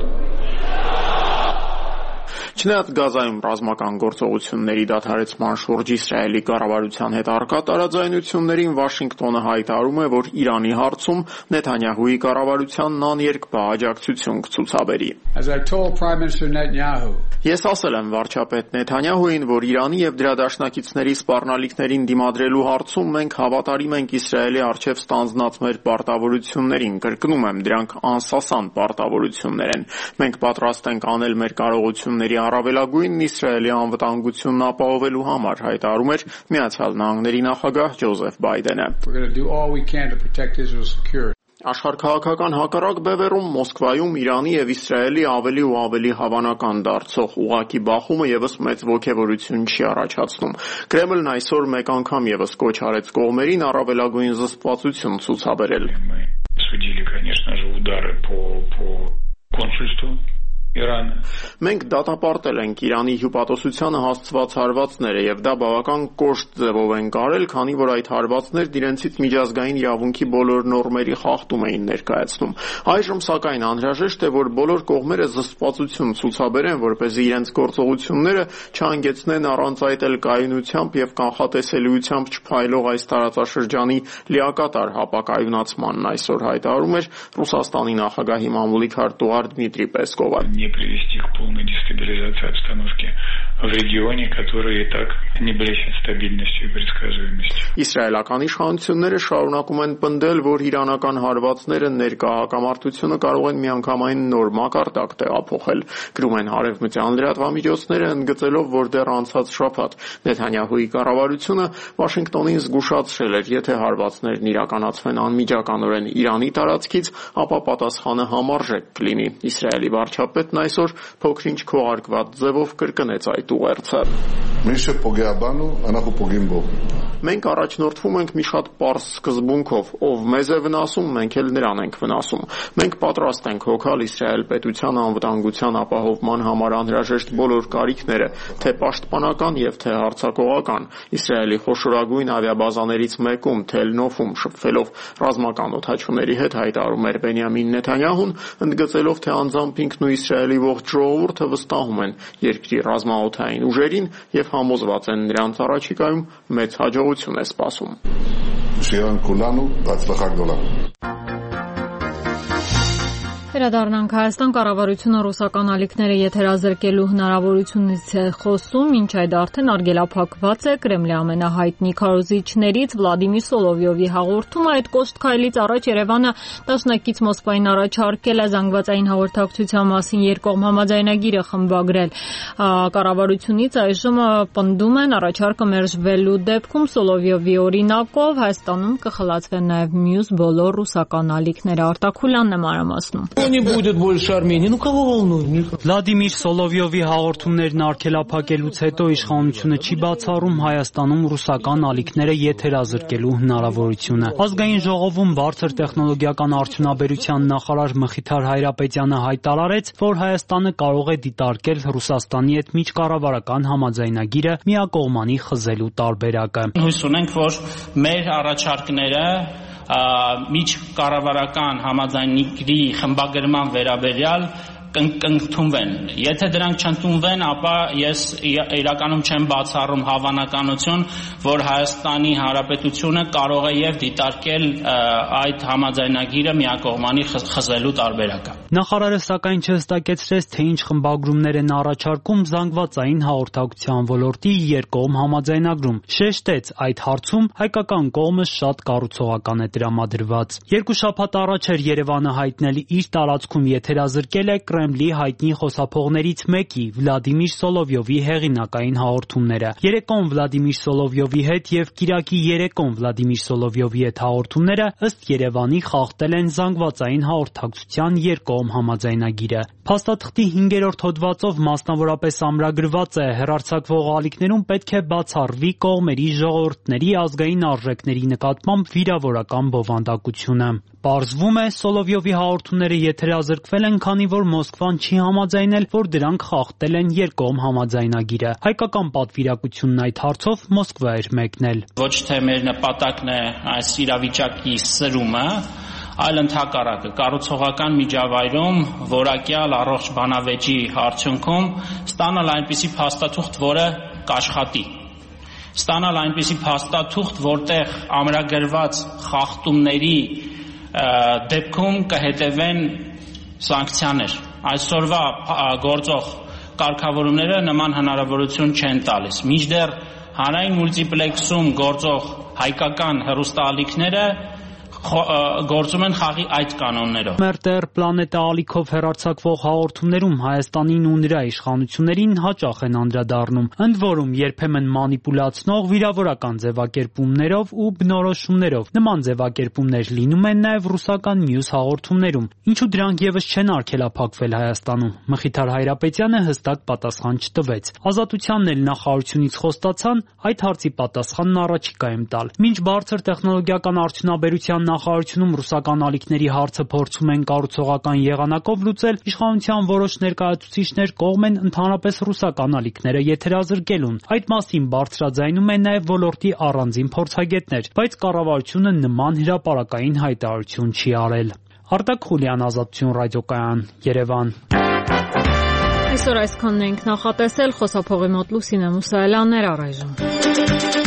Չնայած Գազայում ռազմական գործողությունների դադարեցման շուրջ Իսրայելի կառավարության հետ առկա տարաձայնություններին Վաշինգտոնը հայտարարում է, որ Իրանի հարցում Նեթանյահուի կառավարությանն աներկբա աջակցություն կցուցաբերի։ Ես ասել եմ վարչապետ Նեթանյահուին, որ Իրանի եւ դրա դաշնակիցների սպառնալիքներին դիմադրելու հարցում մենք հավատարիմ ենք Իսրայելի առջև ստանձնած մեր պարտավորություններին, կրկնում եմ, դրանք անսասան պարտավորություններ են։ Մենք պատրաստ ենք անել մեր կարողությունների առավելագույնն Իսրայելի անվտանգությունն ապահովելու համար, հայտարարում էր Միացյալ Նահանգների նախագահ Ջոզեֆ Բայդենը։ Աշխարհաքաղաքական հակառակ բևեռում Մոսկվայում Իրանի եւ Իսրայելի ավելի ու ավելի հավանական դարձող ուղղակի բախումը եւս մեծ ոգևորություն չի առաջացնում։ Կրեմլն այսօր մեկ անգամ եւս կոչ արեց կողմերին առավելագույն զսպվածություն ցուցաբերել։ Մենք դատապարտել ենք Իրանի հյուպատոսությանը հասցված հարվածները եւ դա բավական կոշտ ձևով են կարել, քանի որ այդ հարվածներն իրենցից միջազգային իրավունքի բոլոր նորմերի խախտում էին ներկայացնում։ Այժմ սակայն անհրաժեշտ է, որ բոլոր կողմերը զսպվածություն ցուցաբերեն, որպեսզի իրենց գործողությունները չհանգեցնեն առանց այդ էլ կայունությամբ եւ կանխատեսելիությամբ չփայլող այս տարածաշրջանի լիակատար հապակայունացմանն, այսօր հայտարարում էր Ռուսաստանի նախագահի մամուլի քարտուղար Դմիտրի Պեսկովը։ Не привести к полной дестабилизации обстановки в регионе, который и так не блещет стабильностью и предсказуемостью. Իսրայելական իշխանությունները շարունակում են պնդել, որ իրանական հարվածները ներկա հակամարտությունը կարող են միանգամայն նոր մակարդակ տեղափոխել։ Գրում են հարևմտյան լրատվամիջոցները, ընդգծելով, որ դեռ անցած շաբաթ Նեթանյահուի կառավարությունը Վաշինգտոնին զգուշացրել էր, եթե հարվածներն իրականացվեն անմիջականորեն Իրանի տարածքից, ապա պատասխանը համարժեք կլինի։ Իսրայելի վարչապետն այսօր փոքրինչ քողարկված ձևով կրկնեց այդ ուղերձը։ Մենք առաջնորդվում ենք մի շատ պարզ սկզբունքով, ով մեզ է վնասում, մենք էլ նրան ենք վնասում։ Մենք պատրաստ ենք հոգալ Իսրայել պետության անվտանգության ապահովման համար անհրաժեշտ բոլոր կարիքները, թե պաշտպանական եւ թե հարձակողական։ Իսրայելի խոշորագույն ավիաբազաներից մեկում Թել-Նոֆում շփվելով ռազմական օդաչուների հետ հայտարարում էր Բենյամին Նեթանյահուն, ընդգծելով, թե անձամբ ինքն ու Իսրայելի ողջ ժողովուրդը վստահում են երկրի ռազմաօդային ուժերին եւ համոզված են նրանց առաջիկայում մեծ հաջողություն է սպասում։ Շիան կուլանու բացվախագոլա։ Վերադառնանք Հայաստան կառավարությունը ռուսական ալիքները եթերազրկելու հնարավորությունից է խոսում, ինչ այդ արդեն արգելափակված է Կրեմլի ամենահայտնի քարոզիչներից Վլադիմիր Սոլովյովի հաղորդումը։ Այդ կոշտ քայլից առաջ Երևանը դաշնակից Մոսկվային առաջարկել է զանգվածային հաղորդակցության մասին երկկողմ համաձայնագիր խմբագրել։ Կառավարությունից այժմ պնդում են առաջարկը մերժվելու դեպքում Սոլովյովի օրինակով Հայաստանում կխլացվեն նաև մյուս բոլոր ռուսական ալիքները։ Արտակուլյանն է մանրամասնում։ Не будет больше Армении. Ну кого волнует? Վլադիմիր Սոլովյովի հաղորդումներն արգելափակելուց հետո իշխանությունը չի բացառում Հայաստանում ռուսական ալիքները եթերազրկելու հնարավորությունը։ Ազգային ժողովում բարձր տեխնոլոգիական արդյունաբերության նախարար Մխիթար Հայրապետյանը հայտարարեց, որ Հայաստանը կարող է դիտարկել Ռուսաստանի հետ միջկառավարական համաձայնագիրը միակողմանի խզելու տարբերակը։ Հույս ունենք, որ մեր առաջարկները միջկառավարական համաձայնագրի խմբագրման վերաբերյալ կընդունվեն։ Եթե դրանք չընդունվեն, ապա ես իրականում չեմ բացառում հավանականություն, որ Հայաստանի Հանրապետությունը կարող է եւ դիտարկել այդ համաձայնագիրը միակողմանի խզելու տարբերակը։ Նախարարը սակայն չհստակեցրեց, թե ինչ խմբագրումներ են առաջարկում զանգվածային հաղորդակցության ոլորտի երկկողմ համաձայնագրում։ Շեշտեց, այդ հարցում հայկական կողմը շատ կառուցողական է տրամադրված։ Երկու շաբաթ առաջ էր Երևանը հայտնել իր տարածքում եթերազրկել է Կրեմլի հայտնի խոսափողներից մեկի Վլադիմիր Սոլովյովի հեղինակային հաղորդումները։ Երեկոն Վլադիմիր Սոլովյովի հետ եւ Կիրակի երեկոն Վլադիմիր Սոլովյովի հետ հաղորդումները ըստ Երևանի խախտել են զանգվածային հաղորդակցության երկկողմ համաձայնագիրը։ Փաստաթղթի 5-րդ հոդվածով մասնավորապես ամրագրված է հեռարձակվող ալիքներում պետք է բացառվի կողմերի ժողովուրդների ազգային արժեքների նկատմամբ վիրավորական բովանդակությունը։ Պարզվում է, Սոլովյովի հաղորդումները եթերազրկվել են, քանի որ Մոսկվան չի համաձայնել, որ դրանք խախտել են երկկողմ համաձայնագիրը։ Հայկական պատվիրակությունն այդ հարցով Մոսկվա էր մեկնել։ Ոչ թե մեր նպատակն է այս իրավիճակի սրումը, այլ ընդհակառակը կառուցողական միջավայրում որակյալ առողջ բանավեճի արդյունքում ստանալ այնպիսի փաստաթուղթ, որը կաշխատի, ստանալ այնպիսի փաստաթուղթ, որտեղ ամրագրված խախտումների դեպքում կհետևեն սանկցիաներ։ Այսօրվա գործող կարգավորումները նման հնարավորություն չեն տալիս։ Մինչդեռ հանրային մուլտիպլեքսում գործող հայկական հեռուստաալիքները գործում են խաղի այդ կանոններով։ Մերտեր պլանետա ալիքով հեռարձակվող հաղորդումներում Հայաստանին ու նրա իշխանություններին հաճախ են անդրադառնում, ընդ որում երբեմն մանիպուլացնող վիրավորական ձևակերպումներով ու բնորոշումներով։ Նման ձևակերպումներ լինում են նաև ռուսական մյուս հաղորդումներում։ Ինչու դրանք եւս չեն արգելափակվել Հայաստանում։ Մխիթար Հայրապետյանը հստակ պատասխան չտվեց։ Ազատությանն էլ նախարարությունից խոստացան այդ հարցի պատասխանն առաջիկայում տալ։ Մինչ բարձր տեխնոլոգիական արդյունաբերության նախարարությունում ռուսական ալիքների հարցը փորձում են կառուցողական եղանակով լուծել, իշխանության որոշ ներկայացուցիչներ կողմ են ընդհանրապես ռուսական ալիքները եթերազրկելուն։ Այդ մասին բարձրաձայնում են նաև ոլորտի առանձին փորձագետներ, բայց կառավարությունը նման հրապարակային հայտարարություն չի արել։ Արտակ Խուլյան, Ազատություն ռադիոկայան, Երևան։ Այսօր այսքանն ենք նախատեսել, խոսափողի մոտ Լուսինե Մուսայելյաններ առայժմ։